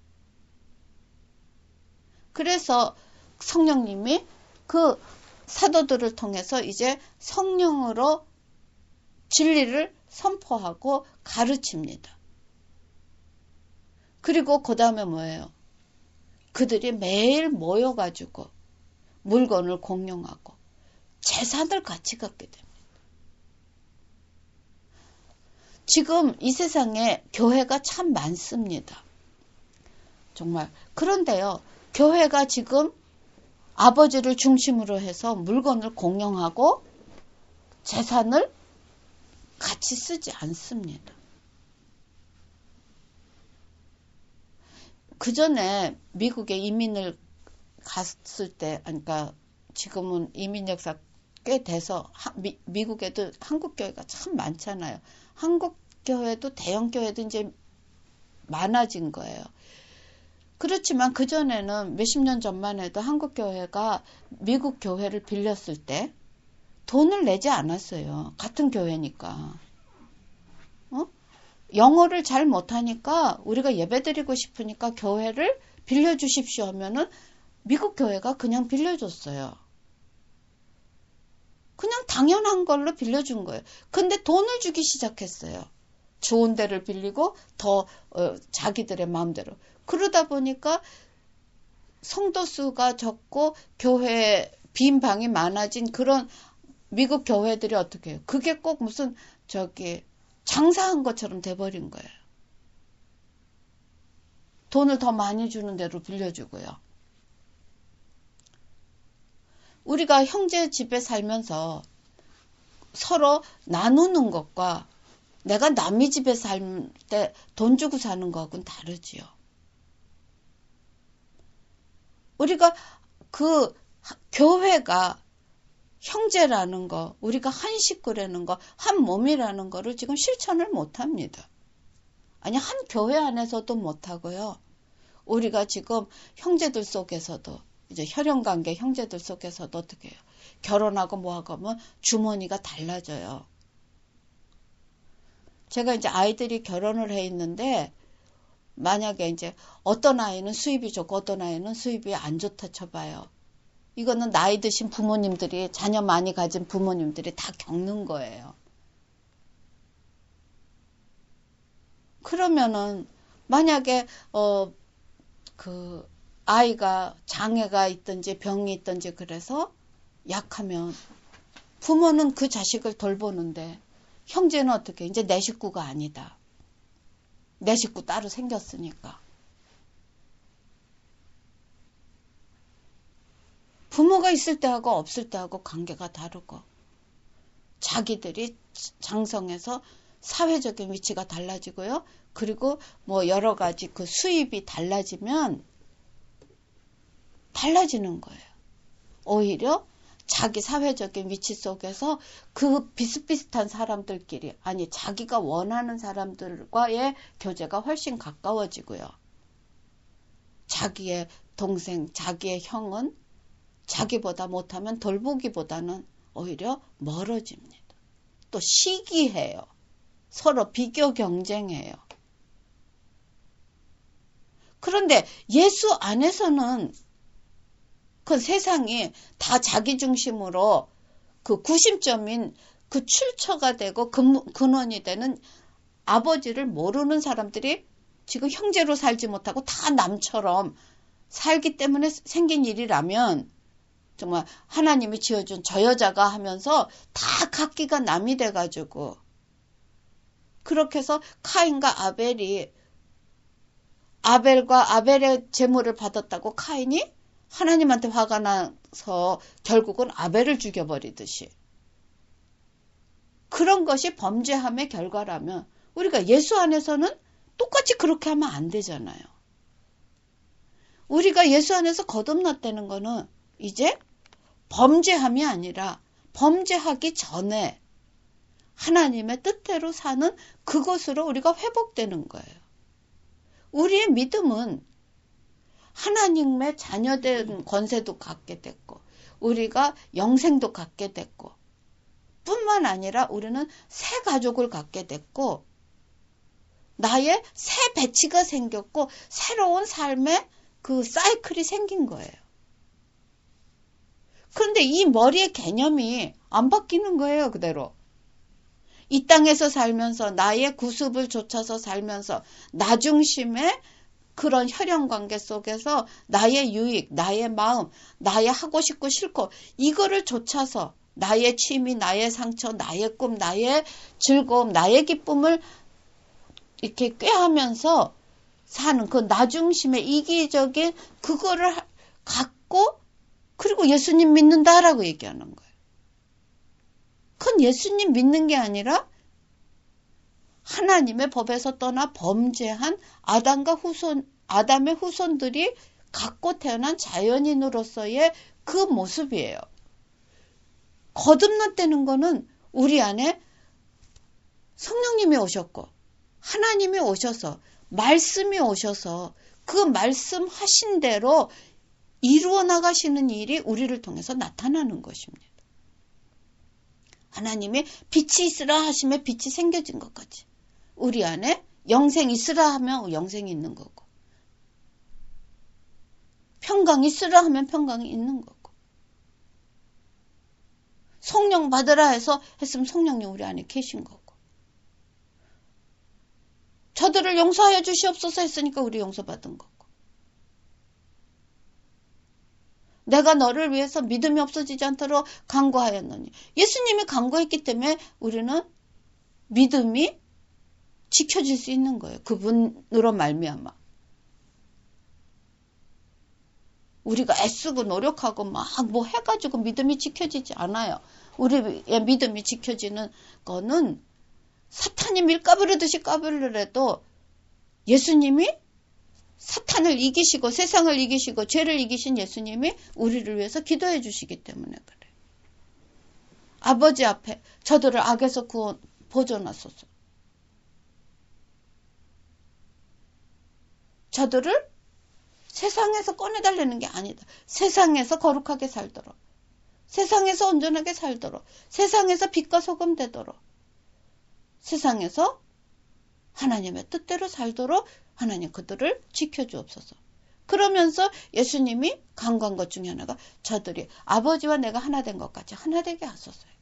그래서 성령님이 그 사도들을 통해서 이제 성령으로 진리를 선포하고 가르칩니다. 그리고 그 다음에 뭐예요? 그들이 매일 모여가지고 물건을 공용하고 재산을 같이 갖게 됩니다. 지금 이 세상에 교회가 참 많습니다. 정말. 그런데요, 교회가 지금 아버지를 중심으로 해서 물건을 공용하고 재산을 같이 쓰지 않습니다. 그 전에 미국에 이민을 갔을 때, 그러니까 지금은 이민 역사 꽤 돼서 미국에도 한국 교회가 참 많잖아요. 한국 교회도 대형 교회도 이제 많아진 거예요. 그렇지만 그 전에는 몇십 년 전만 해도 한국 교회가 미국 교회를 빌렸을 때 돈을 내지 않았어요. 같은 교회니까. 영어를 잘 못하니까 우리가 예배드리고 싶으니까 교회를 빌려주십시오 하면은 미국 교회가 그냥 빌려줬어요. 그냥 당연한 걸로 빌려준 거예요. 근데 돈을 주기 시작했어요. 좋은 데를 빌리고 더 자기들의 마음대로. 그러다 보니까 성도 수가 적고 교회 빈 방이 많아진 그런 미국 교회들이 어떻게 해요? 그게 꼭 무슨 장사한 것처럼 돼버린 거예요. 돈을 더 많이 주는 대로 빌려주고요. 우리가 형제 집에 살면서 서로 나누는 것과 내가 남의 집에 살 때 돈 주고 사는 거하고는 다르지요. 우리가 그 교회가 형제라는 거, 우리가 한 식구라는 거, 한 몸이라는 거를 지금 실천을 못합니다. 아니, 한 교회 안에서도 못하고요. 우리가 지금 형제들 속에서도, 이제 혈연관계 형제들 속에서도 어떻게 해요? 결혼하고 뭐하고 하면 주머니가 달라져요. 제가 이제 아이들이 결혼을 해 있는데, 만약에 이제 어떤 아이는 수입이 좋고 어떤 아이는 수입이 안 좋다 쳐봐요. 이거는 나이 드신 부모님들이, 자녀 많이 가진 부모님들이 다 겪는 거예요. 그러면은 만약에 그 아이가 장애가 있든지 병이 있든지 그래서 약하면 부모는 그 자식을 돌보는데 형제는 어떻게? 이제 내 식구가 아니다. 내 식구 따로 생겼으니까. 부모가 있을 때하고 없을 때하고 관계가 다르고 자기들이 장성해서 사회적인 위치가 달라지고요. 그리고 뭐 여러 가지 그 수입이 달라지면 달라지는 거예요. 오히려 자기 사회적인 위치 속에서 그 비슷비슷한 사람들끼리, 아니 자기가 원하는 사람들과의 교제가 훨씬 가까워지고요. 자기의 동생, 자기의 형은 자기보다 못하면 돌보기보다는 오히려 멀어집니다. 또 시기해요. 서로 비교 경쟁해요. 그런데 예수 안에서는 그 세상이 다 자기 중심으로 그 구심점인 그 출처가 되고 근원이 되는 아버지를 모르는 사람들이 지금 형제로 살지 못하고 다 남처럼 살기 때문에 생긴 일이라면 정말 하나님이 지어준 저 여자가 하면서 다 각기가 남이 돼가지고 그렇게 해서 카인과 아벨과 아벨의 제물을 받았다고 카인이 하나님한테 화가 나서 결국은 아벨을 죽여버리듯이 그런 것이 범죄함의 결과라면 우리가 예수 안에서는 똑같이 그렇게 하면 안 되잖아요. 우리가 예수 안에서 거듭났다는 거는 이제 범죄함이 아니라 범죄하기 전에 하나님의 뜻대로 사는 그것으로 우리가 회복되는 거예요. 우리의 믿음은 하나님의 자녀된 권세도 갖게 됐고 우리가 영생도 갖게 됐고 뿐만 아니라 우리는 새 가족을 갖게 됐고 나의 새 배치가 생겼고 새로운 삶의 그 사이클이 생긴 거예요. 그런데 이 머리의 개념이 안 바뀌는 거예요. 그대로. 이 땅에서 살면서 나의 구습을 좇아서 살면서 나 중심의 그런 혈연관계 속에서 나의 유익, 나의 마음, 나의 하고 싶고 싫고 이거를 좇아서 나의 취미, 나의 상처, 나의 꿈, 나의 즐거움, 나의 기쁨을 이렇게 꾀하면서 사는 그 나 중심의 이기적인 그거를 갖고 그리고 예수님 믿는다라고 얘기하는 거예요. 그건 예수님 믿는 게 아니라 하나님의 법에서 떠나 범죄한 아담의 후손들이 갖고 태어난 자연인으로서의 그 모습이에요. 거듭났다는 거는 우리 안에 성령님이 오셨고 하나님이 오셔서 말씀이 오셔서 그 말씀하신 대로 이루어 나가시는 일이 우리를 통해서 나타나는 것입니다. 하나님이 빛이 있으라 하시면 빛이 생겨진 것 같이 우리 안에 영생 있으라 하면 영생이 있는 거고 평강이 있으라 하면 평강이 있는 거고 성령 받으라 해서 했으면 성령님 우리 안에 계신 거고 저들을 용서하여 주시옵소서 했으니까 우리 용서받은 거고 내가 너를 위해서 믿음이 없어지지 않도록 간구하였노니 예수님이 간구했기 때문에 우리는 믿음이 지켜질 수 있는 거예요. 그분으로 말미암아 우리가 애쓰고 노력하고 막 뭐 해가지고 믿음이 지켜지지 않아요. 우리의 믿음이 지켜지는 거는 사탄이 밀 까부르듯이 까부르더라도 예수님이 사탄을 이기시고 세상을 이기시고 죄를 이기신 예수님이 우리를 위해서 기도해 주시기 때문에 그래요. 아버지 앞에 저들을 악에서 보존하소서. 저들을 세상에서 꺼내달라는 게 아니다. 세상에서 거룩하게 살도록. 세상에서 온전하게 살도록. 세상에서 빛과 소금 되도록. 세상에서 하나님의 뜻대로 살도록 하나님 그들을 지켜주옵소서. 그러면서 예수님이 간구한 것 중에 하나가 저들이 아버지와 내가 하나 된 것 같이 하나 되게 하소서요.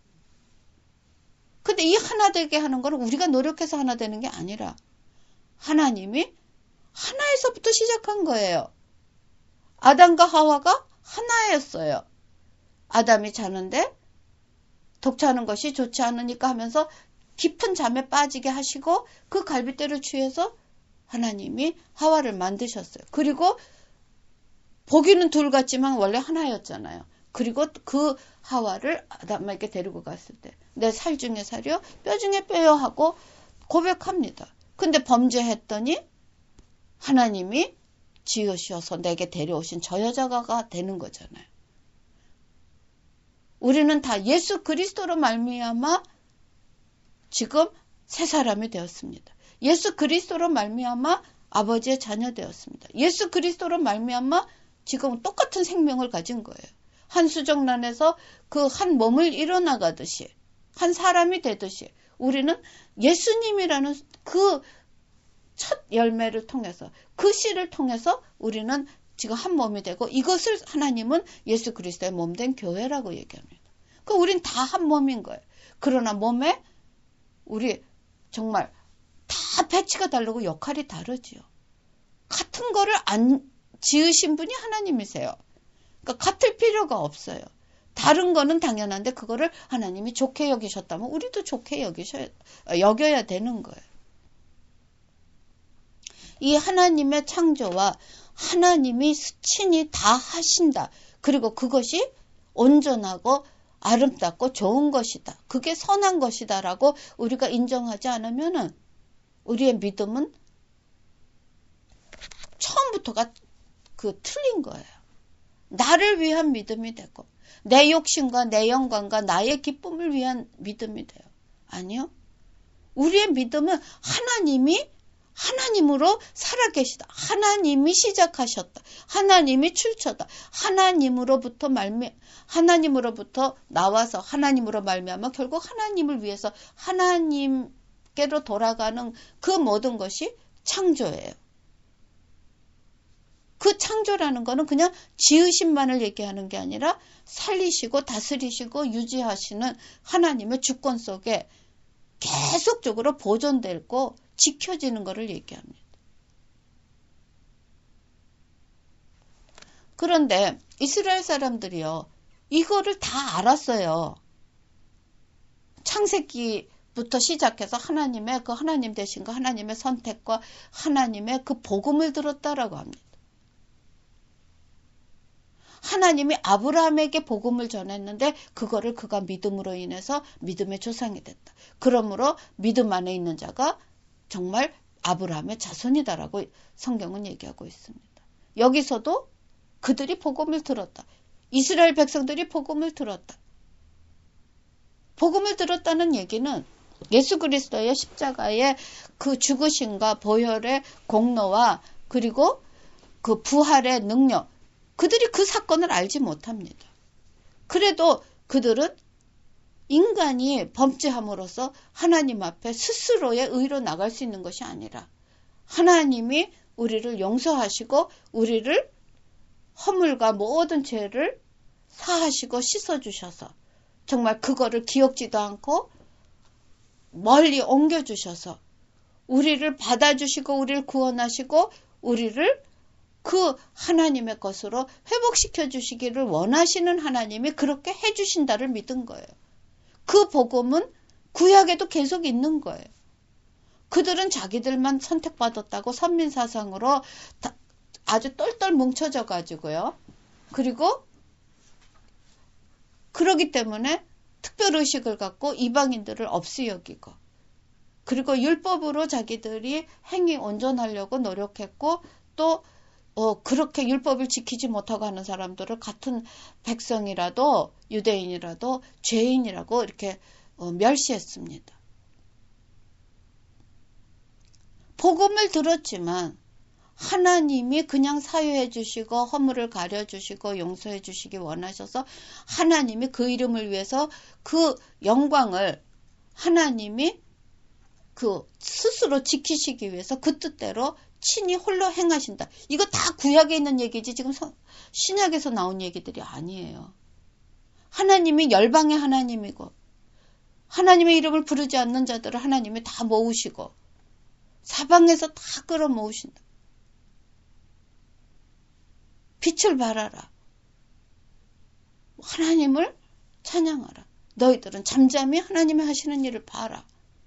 근데 이 하나 되게 하는 건 우리가 노력해서 하나 되는 게 아니라 하나님이 하나에서부터 시작한 거예요. 아담과 하와가 하나였어요. 아담이 자는데 독차는 것이 좋지 않으니까 하면서 깊은 잠에 빠지게 하시고 그 갈빗대를 취해서 하나님이 하와를 만드셨어요. 그리고 보기는 둘 같지만 원래 하나였잖아요. 그리고 그 하와를 아담에게 데리고 갔을 때 내 살 중에 살이요 뼈 중에 뼈요 하고 고백합니다. 근데 범죄했더니 하나님이 지으셔서 내게 데려오신 저 여자가 되는 거잖아요. 우리는 다 예수 그리스도로 말미암아 지금 새 사람이 되었습니다. 예수 그리스도로 말미암아 아버지의 자녀 되었습니다. 예수 그리스도로 말미암아 지금 똑같은 생명을 가진 거예요. 한 수정란에서 그 한 몸을 일어나가듯이 한 사람이 되듯이 우리는 예수님이라는 그 첫 열매를 통해서 그 씨를 통해서 우리는 지금 한 몸이 되고 이것을 하나님은 예수 그리스도의 몸된 교회라고 얘기합니다. 그 우린 다 한 몸인 거예요. 그러나 몸에 우리 정말 다 배치가 다르고 역할이 다르지요. 같은 거를 안 지으신 분이 하나님이세요. 그러니까 같을 필요가 없어요. 다른 거는 당연한데 그거를 하나님이 좋게 여기셨다면 우리도 좋게 여겨야 되는 거예요. 이 하나님의 창조와 하나님이 친히 다 하신다. 그리고 그것이 온전하고 아름답고 좋은 것이다. 그게 선한 것이다라고 우리가 인정하지 않으면은 우리의 믿음은 처음부터가 틀린 거예요. 나를 위한 믿음이 되고 내 욕심과 내 영광과 나의 기쁨을 위한 믿음이 돼요. 아니요. 우리의 믿음은 하나님으로 살아계시다. 하나님이 시작하셨다. 하나님이 출처다. 하나님으로부터 나와서 하나님으로 말미암아 결국 하나님을 위해서 하나님께로 돌아가는 그 모든 것이 창조예요. 그 창조라는 거는 그냥 지으심만을 얘기하는 게 아니라 살리시고 다스리시고 유지하시는 하나님의 주권 속에 계속적으로 보존되고 지켜지는 것을 얘기합니다. 그런데 이스라엘 사람들이요, 이거를 다 알았어요. 창세기부터 시작해서 하나님의 그 하나님 되신과 하나님의 선택과 하나님의 그 복음을 들었다라고 합니다. 하나님이 아브라함에게 복음을 전했는데 그거를 그가 믿음으로 인해서 믿음의 조상이 됐다. 그러므로 믿음 안에 있는 자가 정말 아브라함의 자손이다라고 성경은 얘기하고 있습니다. 여기서도 그들이 복음을 들었다. 이스라엘 백성들이 복음을 들었다. 복음을 들었다는 얘기는 예수 그리스도의 십자가의 그 죽으심과 보혈의 공로와 그리고 그 부활의 능력, 그들이 그 사건을 알지 못합니다. 그래도 그들은 인간이 범죄함으로써 하나님 앞에 스스로의 의로 나갈 수 있는 것이 아니라 하나님이 우리를 용서하시고 우리를 허물과 모든 죄를 사하시고 씻어주셔서 정말 그거를 기억지도 않고 멀리 옮겨주셔서 우리를 받아주시고 우리를 구원하시고 우리를 그 하나님의 것으로 회복시켜 주시기를 원하시는 하나님이 그렇게 해주신다를 믿은 거예요. 그 복음은 구약에도 계속 있는 거예요. 그들은 자기들만 선택받았다고 선민사상으로 아주 똘똘 뭉쳐져 가지고요. 그리고 그러기 때문에 특별의식을 갖고 이방인들을 없이 여기고 그리고 율법으로 자기들이 행위 온전하려고 노력했고 또 그렇게 율법을 지키지 못하고 하는 사람들을 같은 백성이라도 유대인이라도 죄인이라고 이렇게 멸시했습니다. 복음을 들었지만 하나님이 그냥 사유해 주시고 허물을 가려 주시고 용서해 주시기 원하셔서 하나님이 그 이름을 위해서 그 영광을 하나님이 그 스스로 지키시기 위해서 그 뜻대로 친히 홀로 행하신다. 이거 다 구약에 있는 얘기지 지금 신약에서 나온 얘기들이 아니에요. 하나님이 열방의 하나님이고 하나님의 이름을 부르지 않는 자들을 하나님이 다 모으시고 사방에서 다 끌어모으신다. 빛을 발하라. 하나님을 찬양하라. 너희들은 잠잠히 하나님이 하시는 일을 봐라.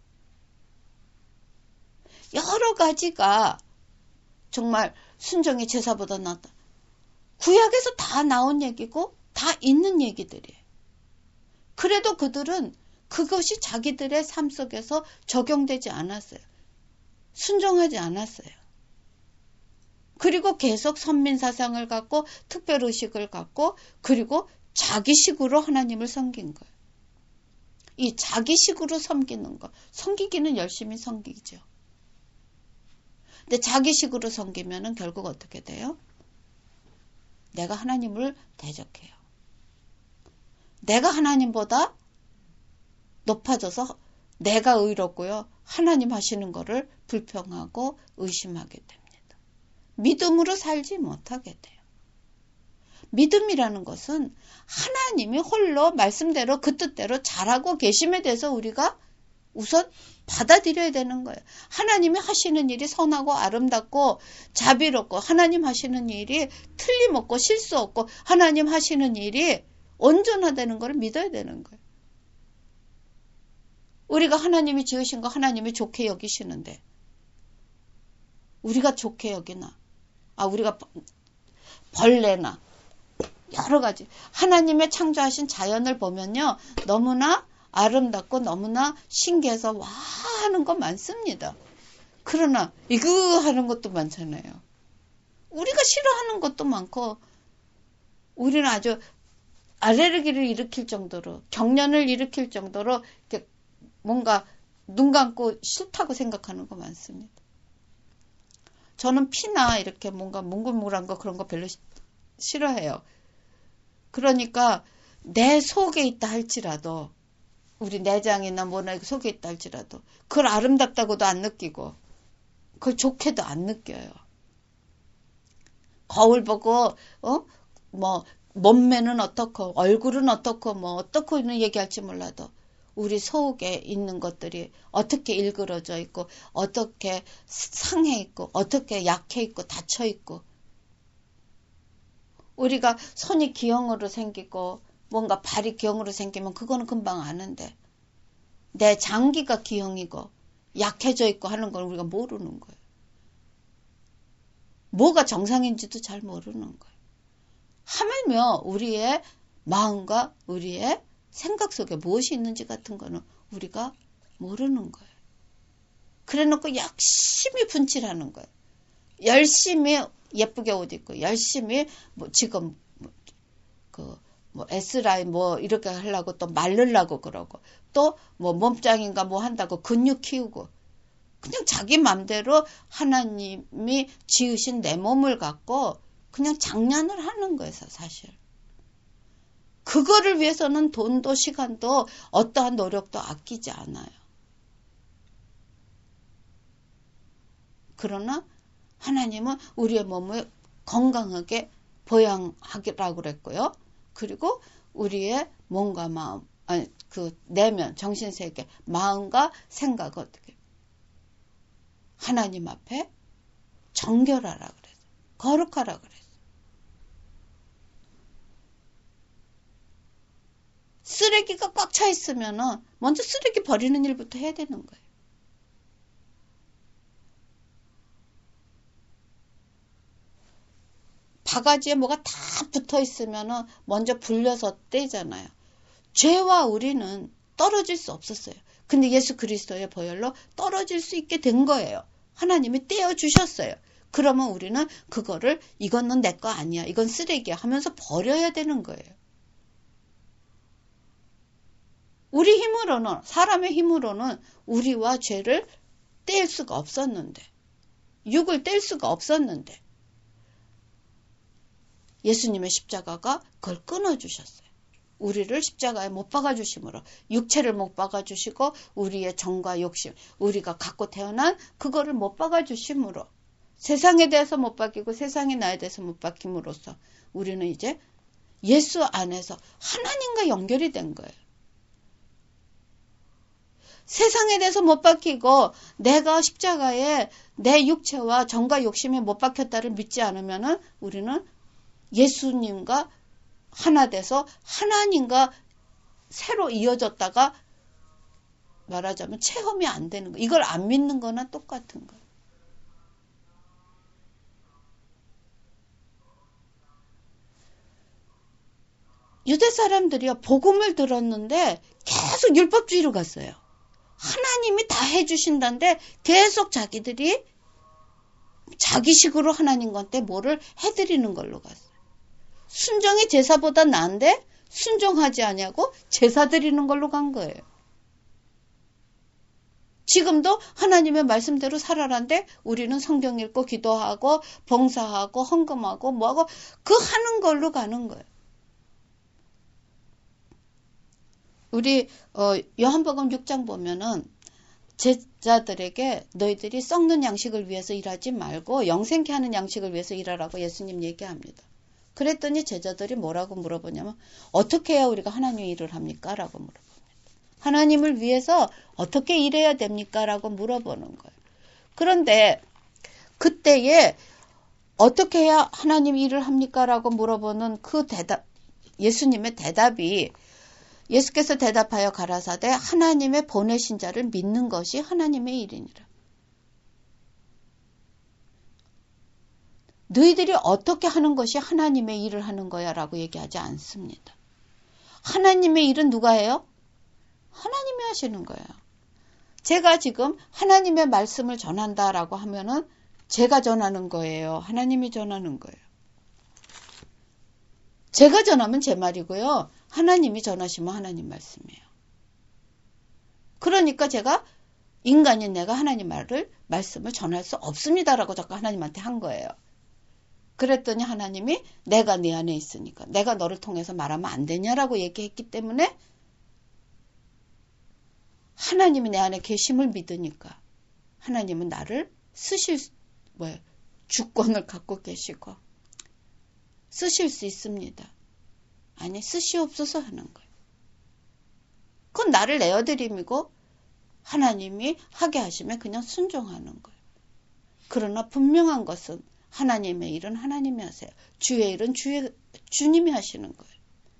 여러 가지가 정말 순종이 제사보다 낫다. 구약에서 다 나온 얘기고 다 있는 얘기들이에요. 그래도 그들은 그것이 자기들의 삶 속에서 적용되지 않았어요. 순종하지 않았어요. 그리고 계속 선민사상을 갖고 특별의식을 갖고 그리고 자기식으로 하나님을 섬긴 거예요. 이 자기식으로 섬기는 거. 섬기기는 열심히 섬기죠. 근데 자기식으로 섬기면은 결국 어떻게 돼요? 내가 하나님을 대적해요. 내가 하나님보다 높아져서 내가 의롭고요. 하나님 하시는 거를 불평하고 의심하게 됩니다. 믿음으로 살지 못하게 돼요. 믿음이라는 것은 하나님이 홀로 말씀대로 그 뜻대로 잘하고 계심에 대해서 우리가 우선 받아들여야 되는 거예요. 하나님이 하시는 일이 선하고 아름답고 자비롭고 하나님 하시는 일이 틀림없고 실수 없고 하나님 하시는 일이 온전하다는 걸 믿어야 되는 거예요. 우리가 하나님이 지으신 거 하나님이 좋게 여기시는데 우리가 좋게 여기나 우리가 벌레나 여러 가지 하나님의 창조하신 자연을 보면요. 너무나 아름답고 너무나 신기해서 와 하는 거 많습니다. 그러나 이거 하는 것도 많잖아요. 우리가 싫어하는 것도 많고 우리는 아주 알레르기를 일으킬 정도로 경련을 일으킬 정도로 이렇게 뭔가 눈 감고 싫다고 생각하는 거 많습니다. 저는 피나 이렇게 뭔가 뭉글뭉글한 거 그런 거 별로 싫어해요. 그러니까 내 속에 있다 할지라도 우리 내장이나 뭐나 속에 있다 할지라도 그걸 아름답다고도 안 느끼고 그걸 좋게도 안 느껴요. 거울 보고 뭐 몸매는 어떻고 얼굴은 어떻고 뭐 어떻고는 얘기할지 몰라도 우리 속에 있는 것들이 어떻게 일그러져 있고 어떻게 상해 있고 어떻게 약해 있고 닫혀 있고 우리가 손이 기형으로 생기고 뭔가 발이 기형으로 생기면 그거는 금방 아는데 내 장기가 기형이고 약해져 있고 하는 걸 우리가 모르는 거예요. 뭐가 정상인지도 잘 모르는 거예요. 하물며 우리의 마음과 우리의 생각 속에 무엇이 있는지 같은 거는 우리가 모르는 거예요. 그래놓고 열심히 분칠하는 거예요. 열심히 예쁘게 옷 입고 열심히 지금 S라인 이렇게 하려고 또 마르려고 그러고 또 몸짱인가 한다고 근육 키우고 그냥 자기 맘대로 하나님이 지으신 내 몸을 갖고 그냥 장난을 하는 거예요, 사실. 그거를 위해서는 돈도 시간도 어떠한 노력도 아끼지 않아요. 그러나 하나님은 우리의 몸을 건강하게 보양하라고 그랬고요. 그리고 우리의 몸과 마음, 내면, 정신세계, 마음과 생각을 어떻게 하나님 앞에 정결하라 그랬어요. 거룩하라 그랬어요. 쓰레기가 꽉 차 있으면은 먼저 쓰레기 버리는 일부터 해야 되는 거예요. 바가지에 뭐가 다 붙어 있으면은 먼저 불려서 떼잖아요. 죄와 우리는 떨어질 수 없었어요. 근데 예수 그리스도의 보혈로 떨어질 수 있게 된 거예요. 하나님이 떼어주셨어요. 그러면 우리는 그거를 이거는 내 거 아니야. 이건 쓰레기야 하면서 버려야 되는 거예요. 우리 힘으로는 사람의 힘으로는 우리와 죄를 뗄 수가 없었는데 육을 뗄 수가 없었는데 예수님의 십자가가 그걸 끊어주셨어요. 우리를 십자가에 못 박아주심으로 육체를 못 박아주시고 우리의 정과 욕심 우리가 갖고 태어난 그거를 못 박아주심으로 세상에 대해서 못 박히고 세상이 나에 대해서 못 박힘으로써 우리는 이제 예수 안에서 하나님과 연결이 된 거예요. 세상에 대해서 못 박히고 내가 십자가에 내 육체와 정과 욕심에 못 박혔다를 믿지 않으면은 우리는 예수님과 하나 돼서 하나님과 새로 이어졌다가 말하자면 체험이 안 되는 거. 이걸 안 믿는 거나 똑같은 거예요. 유대 사람들이요. 복음을 들었는데 계속 율법주의로 갔어요. 하나님이 다 해주신다는데 계속 자기들이 자기식으로 하나님한테 뭐를 해드리는 걸로 갔어요. 순종이 제사보다 나은데 순종하지 않냐고 제사 드리는 걸로 간 거예요. 지금도 하나님의 말씀대로 살아라는데 우리는 성경 읽고 기도하고 봉사하고 헌금하고 뭐하고 그 하는 걸로 가는 거예요. 우리 요한복음 6장 보면은 제자들에게 너희들이 썩는 양식을 위해서 일하지 말고 영생케 하는 양식을 위해서 일하라고 예수님 얘기합니다. 그랬더니 제자들이 뭐라고 물어보냐면 어떻게 해야 우리가 하나님의 일을 합니까? 라고 물어봅니다. 하나님을 위해서 어떻게 일해야 됩니까? 라고 물어보는 거예요. 그런데 그때에 어떻게 해야 하나님 일을 합니까? 라고 물어보는 그 대답, 예수님의 대답이 예수께서 대답하여 가라사대 하나님의 보내신 자를 믿는 것이 하나님의 일이니라. 너희들이 어떻게 하는 것이 하나님의 일을 하는 거야 라고 얘기하지 않습니다. 하나님의 일은 누가 해요? 하나님이 하시는 거예요. 제가 지금 하나님의 말씀을 전한다라고 하면은 제가 전하는 거예요. 하나님이 전하는 거예요. 제가 전하면 제 말이고요. 하나님이 전하시면 하나님 말씀이에요. 그러니까 제가 인간인 내가 하나님 말씀을 전할 수 없습니다라고 자꾸 하나님한테 한 거예요. 그랬더니 하나님이 내가 네 안에 있으니까 내가 너를 통해서 말하면 안 되냐라고 얘기했기 때문에 하나님이 내 안에 계심을 믿으니까 하나님은 나를 쓰실 주권을 갖고 계시고 쓰실 수 있습니다. 아니 쓰시옵소서 하는 거예요. 그건 나를 내어드림이고 하나님이 하게 하시면 그냥 순종하는 거예요. 그러나 분명한 것은 하나님의 일은 하나님이 하세요. 주의 일은 주님이 하시는 거예요.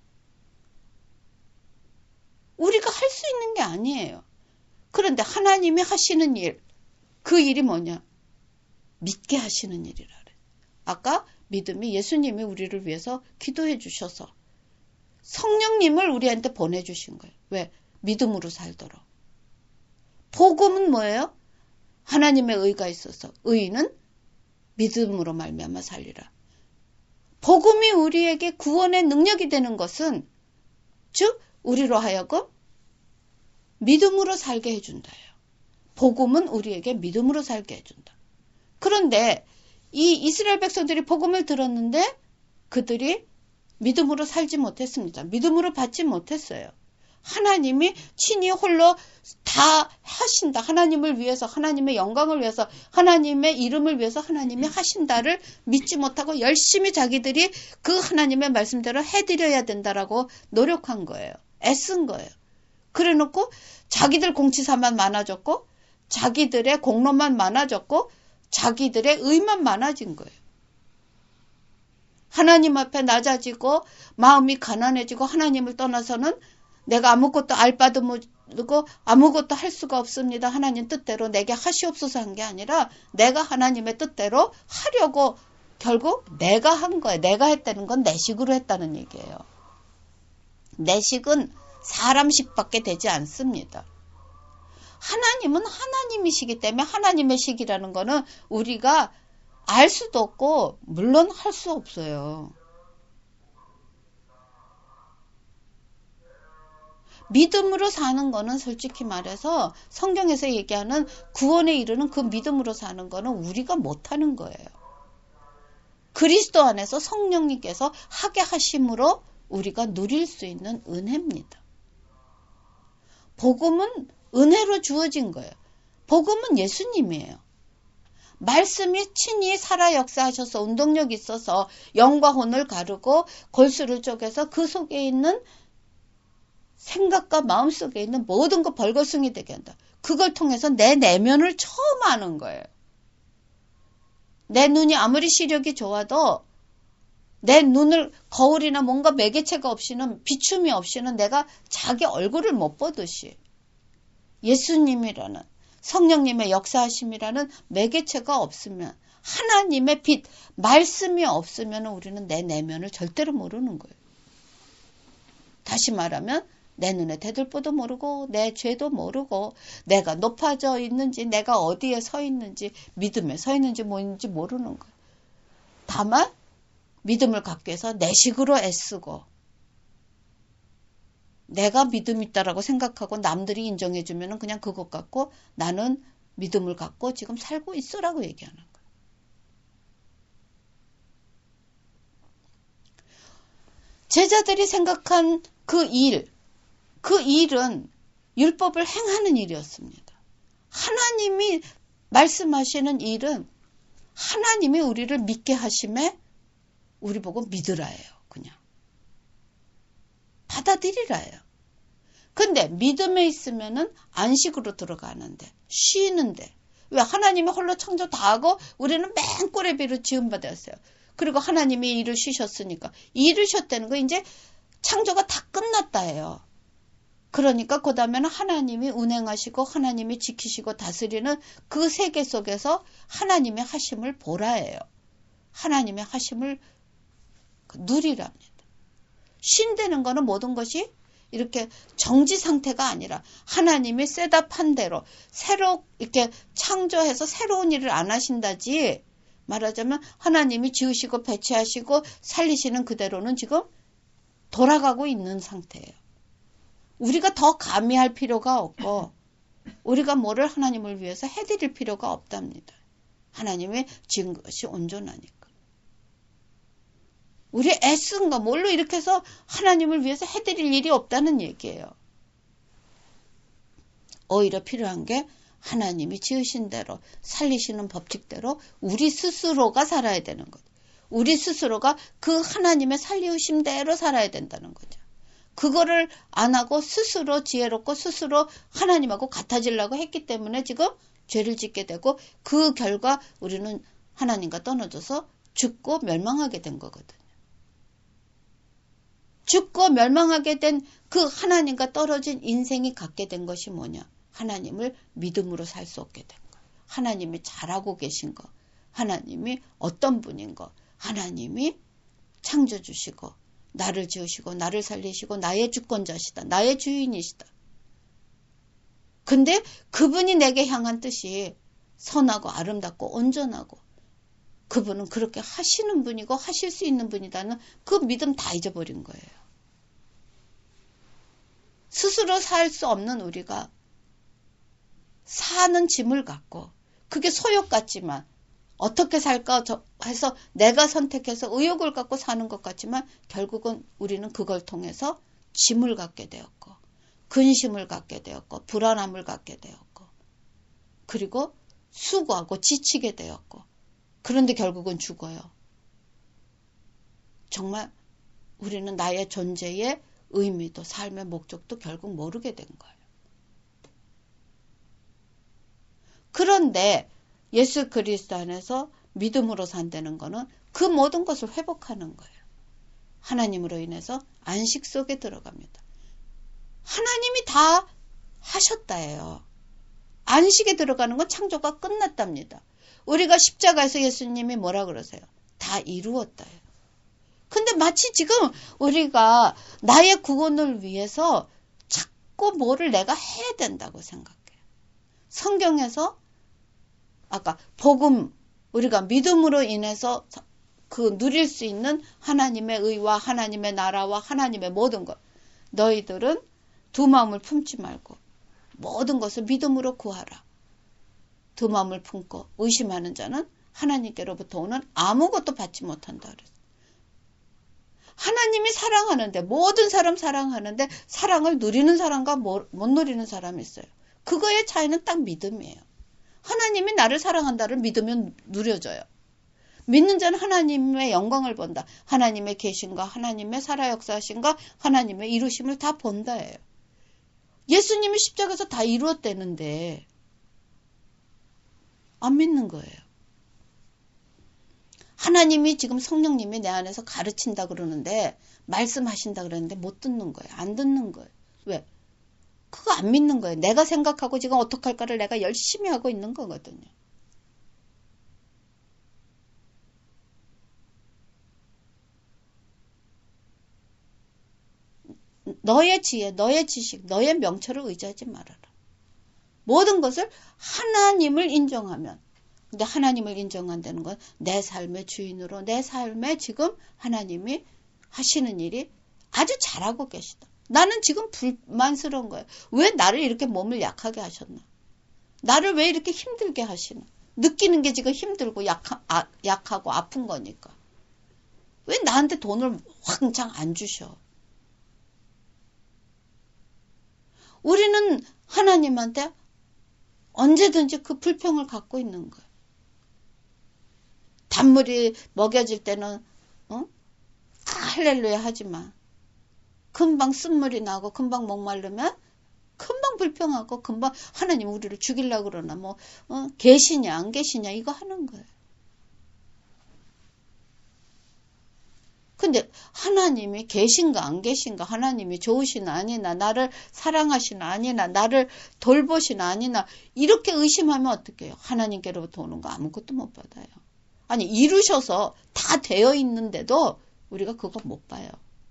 우리가 할 수 있는 게 아니에요. 그런데 하나님이 하시는 일, 그 일이 뭐냐? 믿게 하시는 일이라 그래요. 아까 믿음이 예수님이 우리를 위해서 기도해 주셔서 성령님을 우리한테 보내주신 거예요. 왜? 믿음으로 살도록. 복음은 뭐예요? 하나님의 의가 있어서 의인은 믿음으로 말미암아 살리라. 복음이 우리에게 구원의 능력이 되는 것은 즉 우리로 하여금 믿음으로 살게 해준다예요. 복음은 우리에게 믿음으로 살게 해준다. 그런데 이 이스라엘 백성들이 복음을 들었는데 그들이 믿음으로 살지 못했습니다. 믿음으로 받지 못했어요. 하나님이 친히 홀로 다 하신다. 하나님을 위해서, 하나님의 영광을 위해서, 하나님의 이름을 위해서 하나님이 하신다를 믿지 못하고 열심히 자기들이 그 하나님의 말씀대로 해드려야 된다라고 노력한 거예요. 애쓴 거예요. 그래놓고 자기들 공치사만 많아졌고 자기들의 공로만 많아졌고 자기들의 의만 많아진 거예요. 하나님 앞에 낮아지고 마음이 가난해지고 하나님을 떠나서는 내가 아무것도 알 바도 모르고 아무것도 할 수가 없습니다. 하나님 뜻대로 내게 하시옵소서 한 게 아니라 내가 하나님의 뜻대로 하려고 결국 내가 한 거예요. 내가 했다는 건 내 식으로 했다는 얘기예요. 내 식은 사람 식밖에 되지 않습니다. 하나님은 하나님이시기 때문에 하나님의 식이라는 거는 우리가 알 수도 없고 물론 할 수 없어요. 믿음으로 사는 거는 솔직히 말해서 성경에서 얘기하는 구원에 이르는 그 믿음으로 사는 거는 우리가 못하는 거예요. 그리스도 안에서 성령님께서 하게 하심으로 우리가 누릴 수 있는 은혜입니다. 복음은 은혜로 주어진 거예요. 복음은 예수님이에요. 말씀이 친히 살아 역사하셔서 운동력 있어서 영과 혼을 가르고 골수를 쪼개서 그 속에 있는 생각과 마음속에 있는 모든 것 벌거숭이 되게 한다. 그걸 통해서 내 내면을 처음 아는 거예요. 내 눈이 아무리 시력이 좋아도 내 눈을 거울이나 뭔가 매개체가 없이는 비춤이 없이는 내가 자기 얼굴을 못 보듯이 예수님이라는 성령님의 역사하심이라는 매개체가 없으면 하나님의 빛, 말씀이 없으면 우리는 내 내면을 절대로 모르는 거예요. 다시 말하면 내 눈에 대들보도 모르고 내 죄도 모르고 내가 높아져 있는지 내가 어디에 서 있는지 믿음에 서 있는지 뭐인지 모르는 거예요. 다만 믿음을 갖기 위해서 내 식으로 애쓰고 내가 믿음 있다라고 생각하고 남들이 인정해 주면 그냥 그것 갖고 나는 믿음을 갖고 지금 살고 있어라고 얘기하는 거예요. 제자들이 생각한 그 일은 율법을 행하는 일이었습니다. 하나님이 말씀하시는 일은 하나님이 우리를 믿게 하심에 우리 보고 믿으라예요. 그냥 받아들이라예요. 근데 믿음에 있으면은 안식으로 들어가는데 쉬는데 왜 하나님이 홀로 창조 다 하고 우리는 맨 꼬레비로 지음받았어요. 그리고 하나님이 일을 쉬셨으니까 일을 쉬었다는 거 이제 창조가 다 끝났다예요. 그러니까 그 다음에는 하나님이 운행하시고 하나님이 지키시고 다스리는 그 세계 속에서 하나님의 하심을 보라예요. 하나님의 하심을 누리랍니다. 쉰다는 거는 모든 것이 이렇게 정지 상태가 아니라 하나님이 셋업한 대로 새로 이렇게 창조해서 새로운 일을 안 하신다지, 말하자면 하나님이 지으시고 배치하시고 살리시는 그대로는 지금 돌아가고 있는 상태예요. 우리가 더 가미할 필요가 없고 우리가 뭐를 하나님을 위해서 해드릴 필요가 없답니다. 하나님의 지은 것이 온전하니까. 우리 애쓴 거 뭘로 이렇게 해서 하나님을 위해서 해드릴 일이 없다는 얘기예요. 오히려 필요한 게 하나님이 지으신 대로 살리시는 법칙대로 우리 스스로가 살아야 되는 거죠. 우리 스스로가 그 하나님의 살리우심대로 살아야 된다는 거죠. 그거를 안 하고 스스로 지혜롭고 스스로 하나님하고 같아지려고 했기 때문에 지금 죄를 짓게 되고 그 결과 우리는 하나님과 떨어져서 죽고 멸망하게 된 거거든요. 죽고 멸망하게 된 그 하나님과 떨어진 인생이 갖게 된 것이 뭐냐? 하나님을 믿음으로 살 수 없게 된 거. 하나님이 잘하고 계신 거. 하나님이 어떤 분인 거. 하나님이 창조주시고 나를 지으시고 나를 살리시고 나의 주권자시다. 나의 주인이시다. 근데 그분이 내게 향한 뜻이 선하고 아름답고 온전하고 그분은 그렇게 하시는 분이고 하실 수 있는 분이다는 그 믿음 다 잊어버린 거예요. 스스로 살 수 없는 우리가 사는 짐을 갖고 그게 소욕 같지만 어떻게 살까 해서 내가 선택해서 의욕을 갖고 사는 것 같지만 결국은 우리는 그걸 통해서 짐을 갖게 되었고 근심을 갖게 되었고 불안함을 갖게 되었고 그리고 수고하고 지치게 되었고 그런데 결국은 죽어요. 정말 우리는 나의 존재의 의미도 삶의 목적도 결국 모르게 된 거예요. 그런데 예수 그리스도 안에서 믿음으로 산다는 거는 그 모든 것을 회복하는 거예요. 하나님으로 인해서 안식 속에 들어갑니다. 하나님이 다 하셨다예요. 안식에 들어가는 건 창조가 끝났답니다. 우리가 십자가에서 예수님이 뭐라 그러세요? 다 이루었다예요. 근데 마치 지금 우리가 나의 구원을 위해서 자꾸 뭐를 내가 해야 된다고 생각해요. 성경에서 아까 복음 우리가 믿음으로 인해서 그 누릴 수 있는 하나님의 의와 하나님의 나라와 하나님의 모든 것. 너희들은 두 마음을 품지 말고 모든 것을 믿음으로 구하라. 두 마음을 품고 의심하는 자는 하나님께로부터 오는 아무것도 받지 못한다 그랬어요. 하나님이 사랑하는데 모든 사람 사랑하는데 사랑을 누리는 사람과 못 누리는 사람이 있어요. 그거의 차이는 딱 믿음이에요. 하나님이 나를 사랑한다를 믿으면 누려져요. 믿는 자는 하나님의 영광을 본다. 하나님의 계신과 하나님의 살아 역사하신과 하나님의 이루심을 다 본다예요. 예수님이 십자가에서 다 이루었다는데 안 믿는 거예요. 하나님이 지금 성령님이 내 안에서 가르친다 그러는데 말씀하신다 그러는데 못 듣는 거예요. 안 듣는 거예요. 왜? 그거 안 믿는 거예요. 내가 생각하고 지금 어떡할까를 내가 열심히 하고 있는 거거든요. 너의 지혜, 너의 지식, 너의 명철을 의지하지 말아라. 모든 것을 하나님을 인정하면 근데 하나님을 인정한다는 건 내 삶의 주인으로 내 삶에 지금 하나님이 하시는 일이 아주 잘하고 계시다. 나는 지금 불만스러운 거예요. 왜 나를 이렇게 몸을 약하게 하셨나? 나를 왜 이렇게 힘들게 하시나? 느끼는 게 지금 힘들고 약하고 아픈 거니까. 왜 나한테 돈을 왕창 안 주셔? 우리는 하나님한테 언제든지 그 불평을 갖고 있는 거예요. 단물이 먹여질 때는 할렐루야 하지 마. 금방 쓴물이 나고 금방 목마르면 금방 불평하고 금방 하나님 우리를 죽이려고 그러나 계시냐 안 계시냐 이거 하는 거예요. 근데 하나님이 계신가 안 계신가 하나님이 좋으시나 아니나 나를 사랑하시나 아니나 나를 돌보시나 아니나 이렇게 의심하면 어떡해요. 하나님께로부터 오는 거 아무것도 못 받아요. 아니, 이루셔서 다 되어 있는데도 우리가 그거 못 봐요.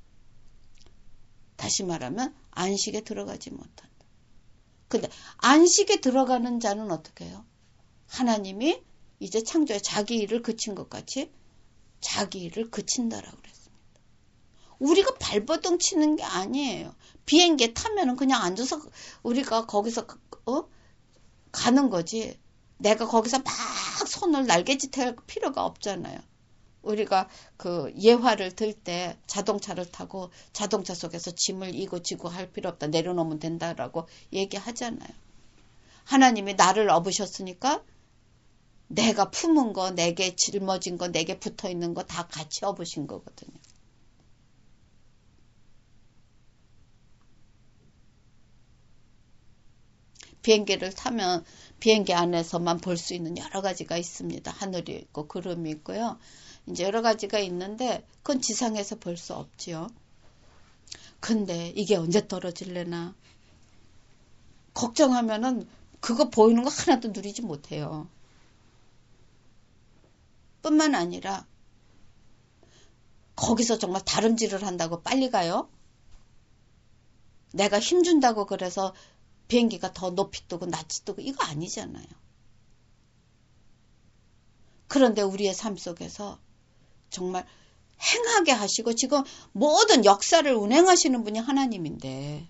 다시 말하면 안식에 들어가지 못한다. 근데 안식에 들어가는 자는 어떻게 해요? 하나님이 이제 창조에 자기 일을 그친 것 같이 자기 일을 그친다라고 그랬습니다. 우리가 발버둥 치는 게 아니에요. 비행기에 타면은 그냥 앉아서 우리가 거기서 가는 거지. 내가 거기서 막 손을 날개짓할 필요가 없잖아요. 우리가 그 예화를 들 때 자동차를 타고 자동차 속에서 짐을 이고 지고 할 필요 없다. 내려놓으면 된다라고 얘기하잖아요. 하나님이 나를 업으셨으니까 내가 품은 거, 내게 짊어진 거, 내게 붙어있는 거 다 같이 업으신 거거든요. 비행기를 타면 비행기 안에서만 볼 수 있는 여러 가지가 있습니다. 하늘이 있고 구름이 있고요. 이제 여러 가지가 있는데 그건 지상에서 볼 수 없지요. 근데 이게 언제 떨어질래나 걱정하면은 그거 보이는 거 하나도 누리지 못해요. 뿐만 아니라 거기서 정말 다름질을 한다고 빨리 가요? 내가 힘준다고 그래서 비행기가 더 높이 뜨고 낮이 뜨고 이거 아니잖아요. 그런데 우리의 삶 속에서 정말 행하게 하시고 지금 모든 역사를 운행하시는 분이 하나님인데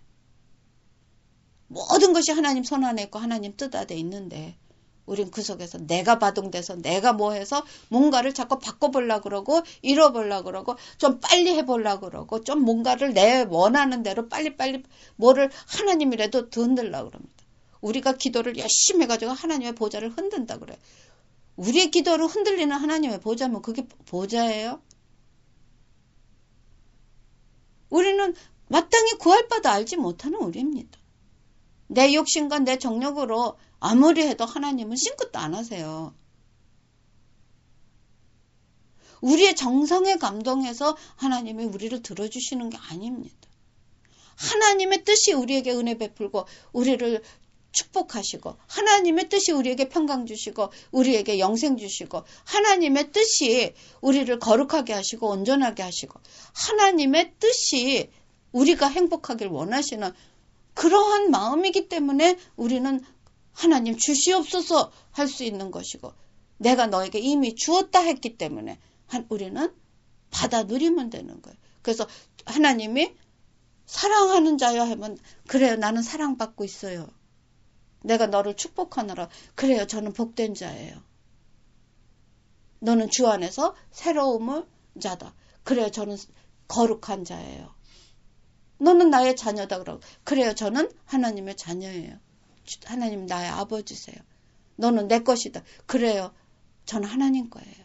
모든 것이 하나님 손 안에 있고 하나님 뜻 안에 있는데 우린 그 속에서 내가 바둥대서 내가 뭐 해서 뭔가를 자꾸 바꿔보려고 그러고 잃어보려고 그러고 좀 빨리 해보려고 그러고 좀 뭔가를 내 원하는 대로 빨리빨리 뭐를 하나님이라도 더 흔들려고 그럽니다. 우리가 기도를 열심히 해가지고 하나님의 보좌를 흔든다 그래요. 우리의 기도를 흔들리는 하나님의 보좌면 그게 보좌예요? 우리는 마땅히 구할 바도 알지 못하는 우리입니다. 내 욕심과 내 정력으로 아무리 해도 하나님은 싱긋도 안 하세요. 우리의 정성에 감동해서 하나님이 우리를 들어주시는 게 아닙니다. 하나님의 뜻이 우리에게 은혜 베풀고 우리를 축복하시고 하나님의 뜻이 우리에게 평강 주시고 우리에게 영생 주시고 하나님의 뜻이 우리를 거룩하게 하시고 온전하게 하시고 하나님의 뜻이 우리가 행복하길 원하시는 그러한 마음이기 때문에 우리는 하나님 주시옵소서 할 수 있는 것이고 내가 너에게 이미 주었다 했기 때문에 우리는 받아 누리면 되는 거예요. 그래서 하나님이 사랑하는 자여 하면 그래요. 나는 사랑받고 있어요. 내가 너를 축복하느라 그래요. 저는 복된 자예요. 너는 주 안에서 새로움을 자다. 그래요. 저는 거룩한 자예요. 너는 나의 자녀다 그러고 그래요. 저는 하나님의 자녀예요. 하나님 나의 아버지세요. 너는 내 것이다. 그래요. 저는 하나님 거예요.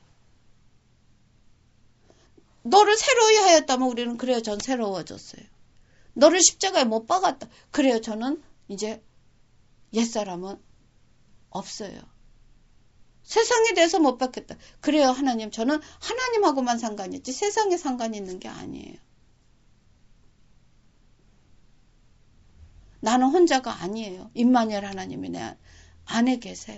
너를 새로이 하였다면 우리는 그래요. 전 새로워졌어요. 너를 십자가에 못 박았다. 그래요. 저는 이제 옛사람은 없어요. 세상에 대해서 못 받겠다. 그래요. 하나님 저는 하나님하고만 상관이 있지 세상에 상관이 있는 게 아니에요. 나는 혼자가 아니에요. 임마누엘 하나님이 내 안에 계세요.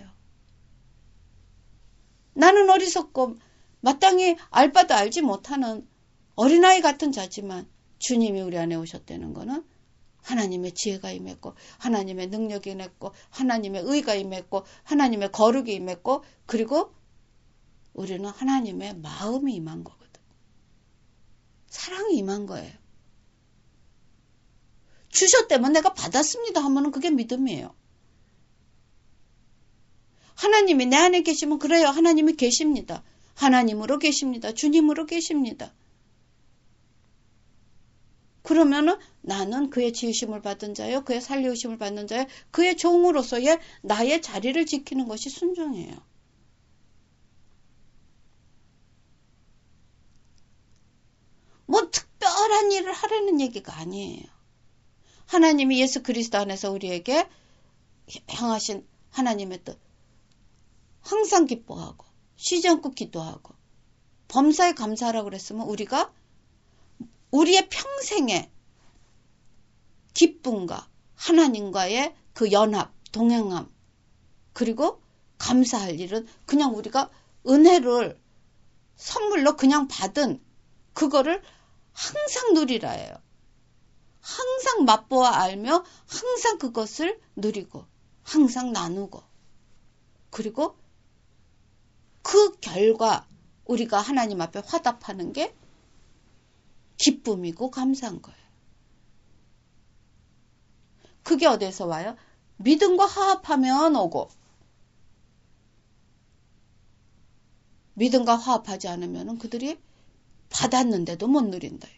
나는 어리석고 마땅히 알 바도 알지 못하는 어린아이 같은 자지만 주님이 우리 안에 오셨다는 거는 하나님의 지혜가 임했고 하나님의 능력이 임했고 하나님의 의가 임했고 하나님의 거룩이 임했고 그리고 우리는 하나님의 마음이 임한 거거든. 사랑이 임한 거예요. 주셨다면 내가 받았습니다 하면은 그게 믿음이에요. 하나님이 내 안에 계시면 그래요. 하나님이 계십니다. 하나님으로 계십니다. 주님으로 계십니다. 그러면은 나는 그의 지으심을 받은 자요. 그의 살리우심을 받는 자요. 그의 종으로서의 나의 자리를 지키는 것이 순종이에요. 뭐 특별한 일을 하라는 얘기가 아니에요. 하나님이 예수 그리스도 안에서 우리에게 향하신 하나님의 뜻 항상 기뻐하고 쉬지 않고 기도하고 범사에 감사하라고 그랬으면 우리가 우리의 평생의 기쁨과 하나님과의 그 연합, 동행함 그리고 감사할 일은 그냥 우리가 은혜를 선물로 그냥 받은 그거를 항상 누리라 해요. 항상 맛보아 알며 항상 그것을 누리고 항상 나누고 그리고 그 결과 우리가 하나님 앞에 화답하는 게 기쁨이고 감사한 거예요. 그게 어디서 와요? 믿음과 화합하면 오고 믿음과 화합하지 않으면 그들이 받았는데도 못 누린다.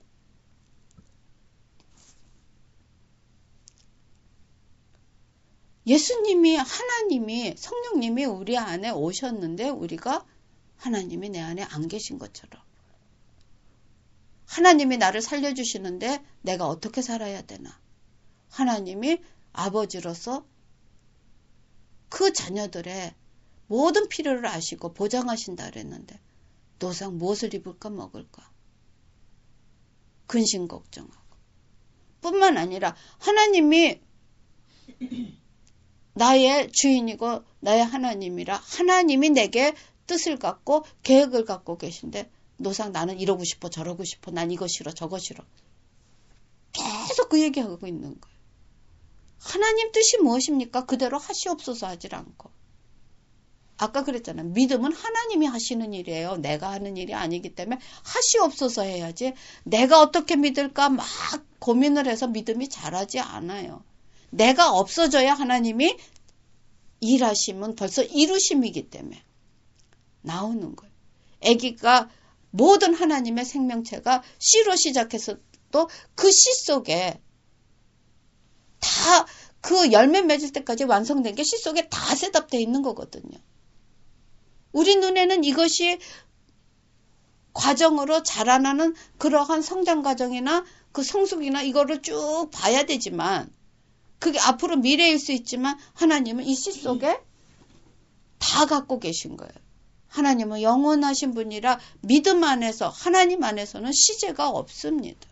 예수님이 하나님이 성령님이 우리 안에 오셨는데 우리가 하나님이 내 안에 안 계신 것처럼 하나님이 나를 살려주시는데 내가 어떻게 살아야 되나? 하나님이 아버지로서 그 자녀들의 모든 필요를 아시고 보장하신다 그랬는데 노상 무엇을 입을까 먹을까? 근심 걱정하고 뿐만 아니라 하나님이 나의 주인이고 나의 하나님이라 하나님이 내게 뜻을 갖고 계획을 갖고 계신데 노상 나는 이러고 싶어 저러고 싶어 난 이거 싫어 저거 싫어 계속 그 얘기하고 있는 거예요. 하나님 뜻이 무엇입니까? 그대로 하시옵소서 하질 않고 아까 그랬잖아요. 믿음은 하나님이 하시는 일이에요. 내가 하는 일이 아니기 때문에 하시옵소서 해야지 내가 어떻게 믿을까 막 고민을 해서 믿음이 자라지 않아요. 내가 없어져야 하나님이 일하시면 벌써 이루심이기 때문에 나오는 거예요. 아기가 모든 하나님의 생명체가 씨로 시작해서 또 그 씨 속에 다 그 열매 맺을 때까지 완성된 게 씨 속에 다 셋업되어 있는 거거든요. 우리 눈에는 이것이 과정으로 자라나는 그러한 성장 과정이나 그 성숙이나 이거를 쭉 봐야 되지만 그게 앞으로 미래일 수 있지만 하나님은 이 씨 속에 다 갖고 계신 거예요. 하나님은 영원하신 분이라 믿음 안에서 하나님 안에서는 시제가 없습니다.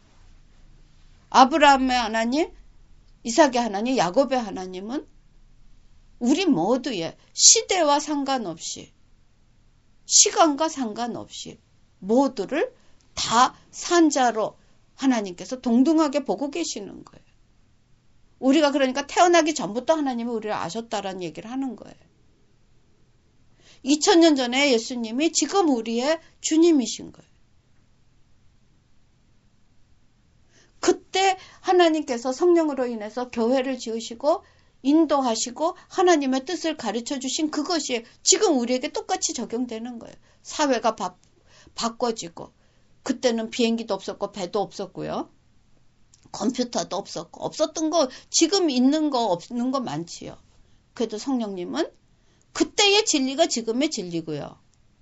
아브라함의 하나님, 이삭의 하나님, 야곱의 하나님은 우리 모두의 시대와 상관없이 시간과 상관없이 모두를 다 산자로 하나님께서 동등하게 보고 계시는 거예요. 우리가 그러니까 태어나기 전부터 하나님이 우리를 아셨다라는 얘기를 하는 거예요. 2000년 전에 예수님이 지금 우리의 주님이신 거예요. 그때 하나님께서 성령으로 인해서 교회를 지으시고 인도하시고 하나님의 뜻을 가르쳐 주신 그것이 지금 우리에게 똑같이 적용되는 거예요. 사회가 바꿔지고 그때는 비행기도 없었고 배도 없었고요. 컴퓨터도 없었고 없었던 거 지금 있는 거 없는 거 많지요. 그래도 성령님은 그때의 진리가 지금의 진리고요.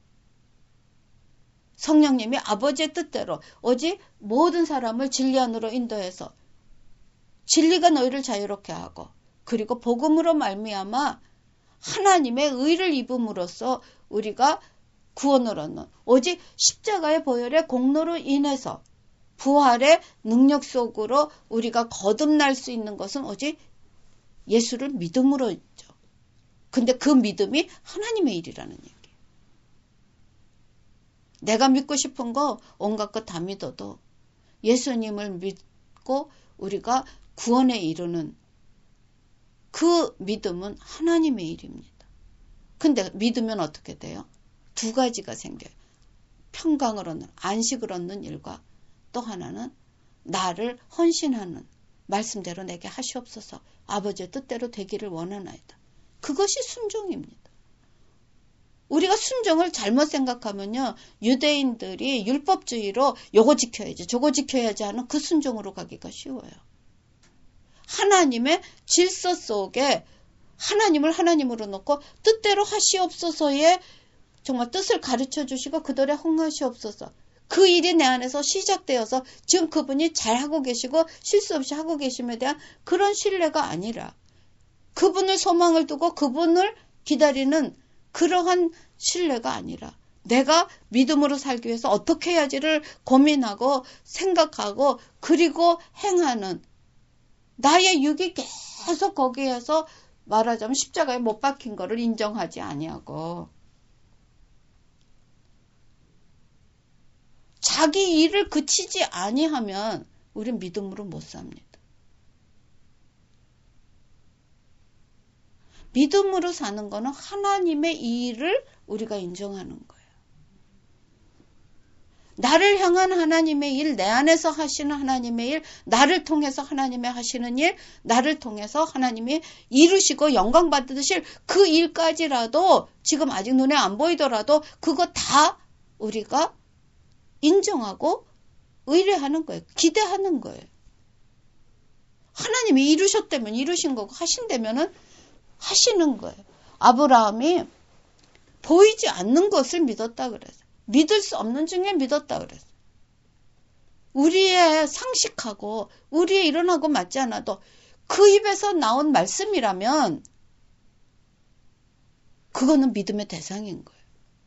성령님이 아버지의 뜻대로 오직 모든 사람을 진리 안으로 인도해서 진리가 너희를 자유롭게 하고 그리고 복음으로 말미암아 하나님의 의를 입음으로써 우리가 구원을 얻는 오직 십자가의 보혈의 공로로 인해서 부활의 능력 속으로 우리가 거듭날 수 있는 것은 오직 예수를 믿음으로 있죠. 근데 그 믿음이 하나님의 일이라는 얘기예요. 내가 믿고 싶은 거 온갖 것 다 믿어도 예수님을 믿고 우리가 구원에 이르는 그 믿음은 하나님의 일입니다. 근데 믿으면 어떻게 돼요? 두 가지가 생겨요. 평강을 얻는, 안식을 얻는 일과 또 하나는 나를 헌신하는 말씀대로 내게 하시옵소서 아버지의 뜻대로 되기를 원하나이다. 그것이 순종입니다. 우리가 순종을 잘못 생각하면요. 유대인들이 율법주의로 요거 지켜야지 저거 지켜야지 하는 그 순종으로 가기가 쉬워요. 하나님의 질서 속에 하나님을 하나님으로 놓고 뜻대로 하시옵소서의 정말 뜻을 가르쳐 주시고 그들의 헌하시옵소서. 그 일이 내 안에서 시작되어서 지금 그분이 잘하고 계시고 실수 없이 하고 계심에 대한 그런 신뢰가 아니라 그분을 소망을 두고 그분을 기다리는 그러한 신뢰가 아니라 내가 믿음으로 살기 위해서 어떻게 해야지를 고민하고 생각하고 그리고 행하는 나의 육이 계속 거기에서 말하자면 십자가에 못 박힌 거를 인정하지 아니하고 자기 일을 그치지 아니하면 우린 믿음으로 못 삽니다. 믿음으로 사는 거는 하나님의 일을 우리가 인정하는 거예요. 나를 향한 하나님의 일, 내 안에서 하시는 하나님의 일, 나를 통해서 하나님의 하시는 일, 나를 통해서 하나님이 이루시고 영광 받으실 그 일까지라도 지금 아직 눈에 안 보이더라도 그거 다 우리가 인정하고 의뢰하는 거예요. 기대하는 거예요. 하나님이 이루셨다면 이루신 거고 하신다면은 하시는 거예요. 아브라함이 보이지 않는 것을 믿었다 그랬어요. 믿을 수 없는 중에 믿었다 그랬어요. 우리의 상식하고 우리의 이론하고 맞지 않아도 그 입에서 나온 말씀이라면 그거는 믿음의 대상인 거예요.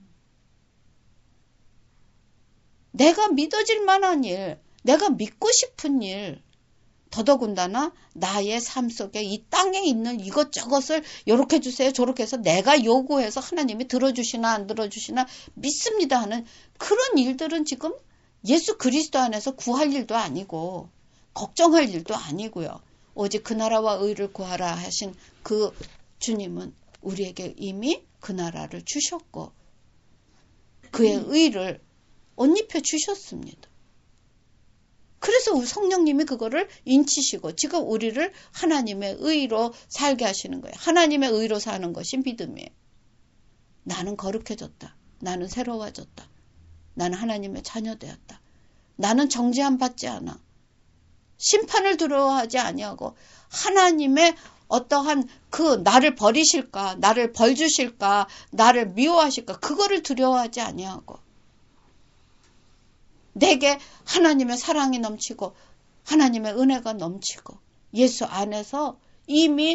내가 믿어질 만한 일, 내가 믿고 싶은 일, 더더군다나 나의 삶 속에 이 땅에 있는 이것저것을 이렇게 해주세요 저렇게 해서 내가 요구해서 하나님이 들어주시나 안 들어주시나 믿습니다 하는 그런 일들은 지금 예수 그리스도 안에서 구할 일도 아니고 걱정할 일도 아니고요. 오직 그 나라와 의를 구하라 하신 그 주님은 우리에게 이미 그 나라를 주셨고 그의 의를 옷 입혀 주셨습니다. 그래서 성령님이 그거를 인치시고 지금 우리를 하나님의 의로 살게 하시는 거예요. 하나님의 의로 사는 것이 믿음이에요. 나는 거룩해졌다. 나는 새로워졌다. 나는 하나님의 자녀 되었다. 나는 정죄함 받지 않아. 심판을 두려워하지 아니하고 하나님의 어떠한 그 나를 버리실까, 나를 벌 주실까, 나를 미워하실까 그거를 두려워하지 아니하고 내게 하나님의 사랑이 넘치고 하나님의 은혜가 넘치고 예수 안에서 이미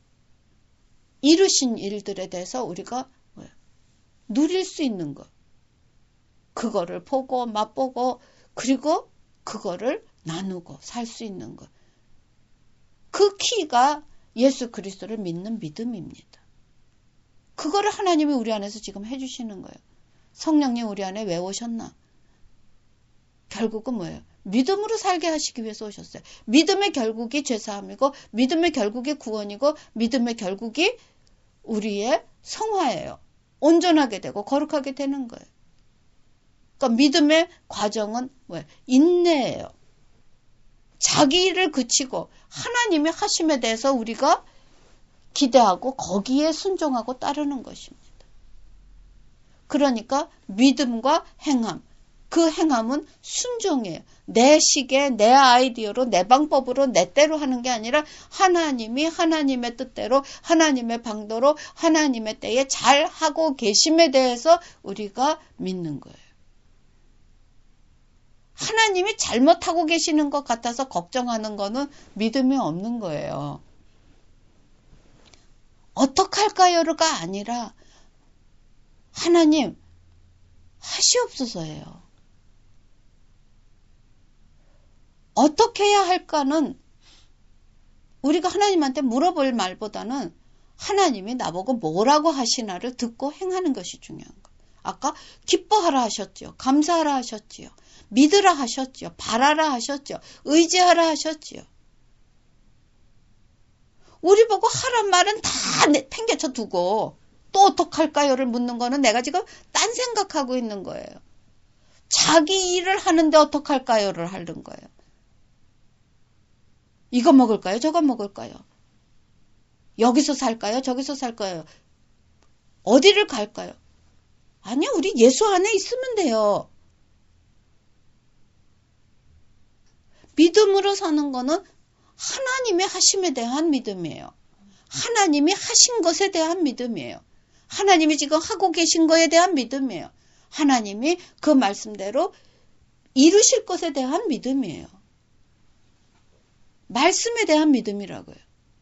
이루신 일들에 대해서 우리가 누릴 수 있는 것. 그거를 보고 맛보고 그리고 그거를 나누고 살 수 있는 것. 그 키가 예수 그리스도를 믿는 믿음입니다. 그거를 하나님이 우리 안에서 지금 해주시는 거예요. 성령님 우리 안에 왜 오셨나? 결국은 뭐예요? 믿음으로 살게 하시기 위해서 오셨어요. 믿음의 결국이 죄사함이고 믿음의 결국이 구원이고 믿음의 결국이 우리의 성화예요. 온전하게 되고 거룩하게 되는 거예요. 그러니까 믿음의 과정은 뭐예요? 인내예요. 자기 일을 그치고 하나님의 하심에 대해서 우리가 기대하고 거기에 순종하고 따르는 것입니다. 그러니까 믿음과 행함. 그 행함은 순종이에요. 내 시계, 내 아이디어로, 내 방법으로, 내 때로 하는 게 아니라 하나님이 하나님의 뜻대로, 하나님의 방도로, 하나님의 때에 잘 하고 계심에 대해서 우리가 믿는 거예요. 하나님이 잘못하고 계시는 것 같아서 걱정하는 거는 믿음이 없는 거예요. 어떡할까요가 아니라 하나님 하시옵소서예요. 어떻게 해야 할까는 우리가 하나님한테 물어볼 말보다는 하나님이 나보고 뭐라고 하시나를 듣고 행하는 것이 중요한 거예요. 아까 기뻐하라 하셨지요. 감사하라 하셨지요. 믿으라 하셨지요. 바라라 하셨지요. 의지하라 하셨지요. 우리 보고 하란 말은 다 팽개쳐 두고 또 어떡할까요를 묻는 거는 내가 지금 딴 생각하고 있는 거예요. 자기 일을 하는데 어떡할까요를 하는 거예요. 이거 먹을까요? 저거 먹을까요? 여기서 살까요? 저기서 살까요? 어디를 갈까요? 아니요, 우리 예수 안에 있으면 돼요. 믿음으로 사는 거는 하나님의 하심에 대한 믿음이에요. 하나님이 하신 것에 대한 믿음이에요. 하나님이 지금 하고 계신 것에 대한 믿음이에요. 하나님이 그 말씀대로 이루실 것에 대한 믿음이에요. 말씀에 대한 믿음이라고요.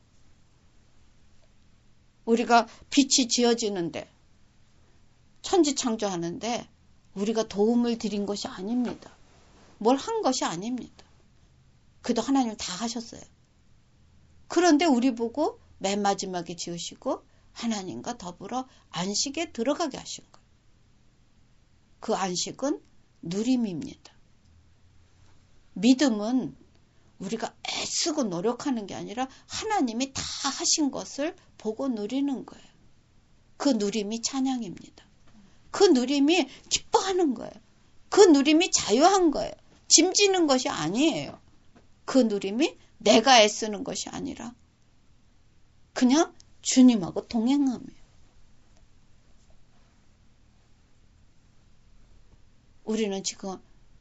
우리가 빛이 지어지는데 천지창조하는데 우리가 도움을 드린 것이 아닙니다. 뭘 한 것이 아닙니다. 그래도 하나님 다 하셨어요. 그런데 우리 보고 맨 마지막에 지으시고 하나님과 더불어 안식에 들어가게 하신 거예요. 그 안식은 누림입니다. 믿음은 우리가 애쓰고 노력하는 게 아니라 하나님이 다 하신 것을 보고 누리는 거예요. 그 누림이 찬양입니다. 그 누림이 기뻐하는 거예요. 그 누림이 자유한 거예요. 짐지는 것이 아니에요. 그 누림이 내가 애쓰는 것이 아니라 그냥 주님하고 동행함이에요. 우리는 지금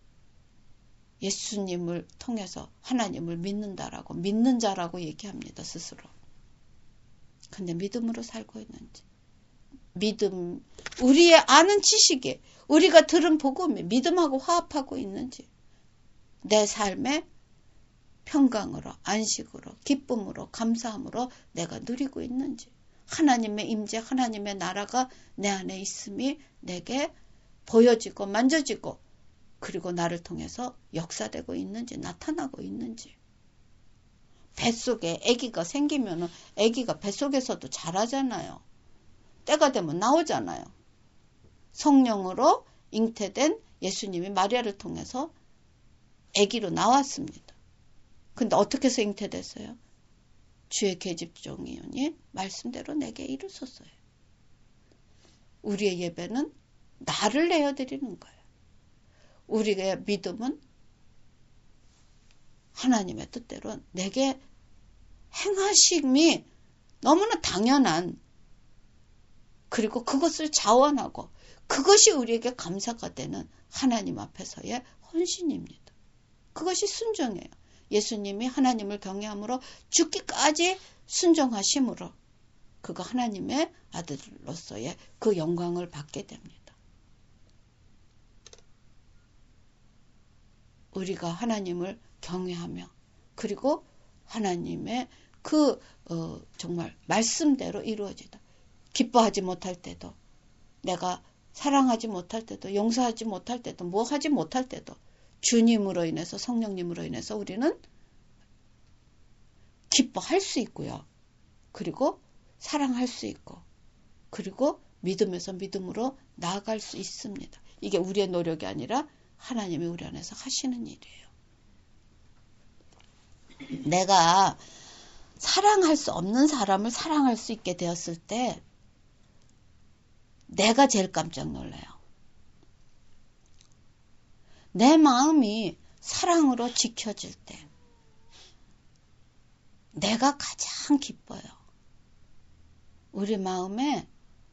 예수님을 통해서 하나님을 믿는다라고, 믿는 자라고 얘기합니다, 스스로. 근데 믿음으로 살고 있는지. 믿음, 우리의 아는 지식이, 우리가 들은 복음이 믿음하고 화합하고 있는지. 내 삶에 평강으로, 안식으로, 기쁨으로, 감사함으로 내가 누리고 있는지. 하나님의 임재, 하나님의 나라가 내 안에 있음이 내게 보여지고 만져지고 그리고 나를 통해서 역사되고 있는지, 나타나고 있는지. 뱃속에 아기가 생기면 아기가 뱃속에서도 자라잖아요. 때가 되면 나오잖아요. 성령으로 잉태된 예수님이 마리아를 통해서 아기로 나왔습니다. 근데 어떻게 해서 잉태됐어요? 주의 계집종이오니 말씀대로 내게 이루소서요. 우리의 예배는 나를 내어드리는 거예요. 우리의 믿음은 하나님의 뜻대로 내게 행하심이 너무나 당연한, 그리고 그것을 자원하고 그것이 우리에게 감사가 되는 하나님 앞에서의 헌신입니다. 그것이 순종이에요. 예수님이 하나님을 경외함으로 죽기까지 순종하심으로 그가 하나님의 아들로서의 그 영광을 받게 됩니다. 우리가 하나님을 경외하며 그리고 하나님의 그 정말 말씀대로 이루어지다. 기뻐하지 못할 때도, 내가 사랑하지 못할 때도, 용서하지 못할 때도, 뭐 하지 못할 때도 주님으로 인해서, 성령님으로 인해서 우리는 기뻐할 수 있고요. 그리고 사랑할 수 있고, 그리고 믿음에서 믿음으로 나아갈 수 있습니다. 이게 우리의 노력이 아니라 하나님이 우리 안에서 하시는 일이에요. 내가 사랑할 수 없는 사람을 사랑할 수 있게 되었을 때 내가 제일 깜짝 놀라요. 내 마음이 사랑으로 지켜질 때 내가 가장 기뻐요. 우리 마음에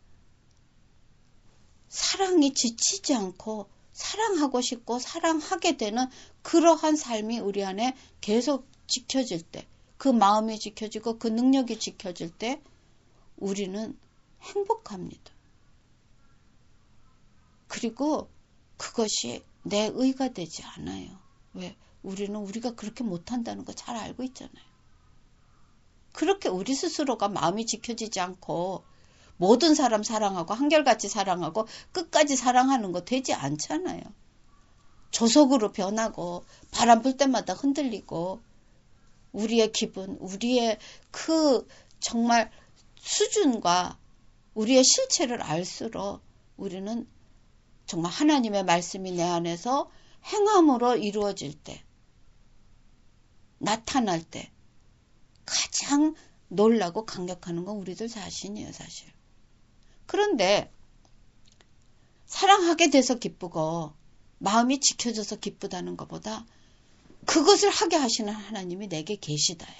사랑이 지치지 않고 사랑하고 싶고 사랑하게 되는 그러한 삶이 우리 안에 계속 지켜질 때, 그 마음이 지켜지고 그 능력이 지켜질 때 우리는 행복합니다. 그리고 그것이 내 의가 되지 않아요. 왜? 우리는 우리가 그렇게 못한다는 거 잘 알고 있잖아요. 그렇게 우리 스스로가 마음이 지켜지지 않고 모든 사람 사랑하고 한결같이 사랑하고 끝까지 사랑하는 거 되지 않잖아요. 조속으로 변하고 바람 불 때마다 흔들리고 우리의 기분, 우리의 그 정말 수준과 우리의 실체를 알수록 우리는 정말 하나님의 말씀이 내 안에서 행함으로 이루어질 때, 나타날 때 가장 놀라고 감격하는 건 우리들 자신이에요, 사실. 그런데 사랑하게 돼서 기쁘고 마음이 지켜져서 기쁘다는 것보다 그것을 하게 하시는 하나님이 내게 계시다.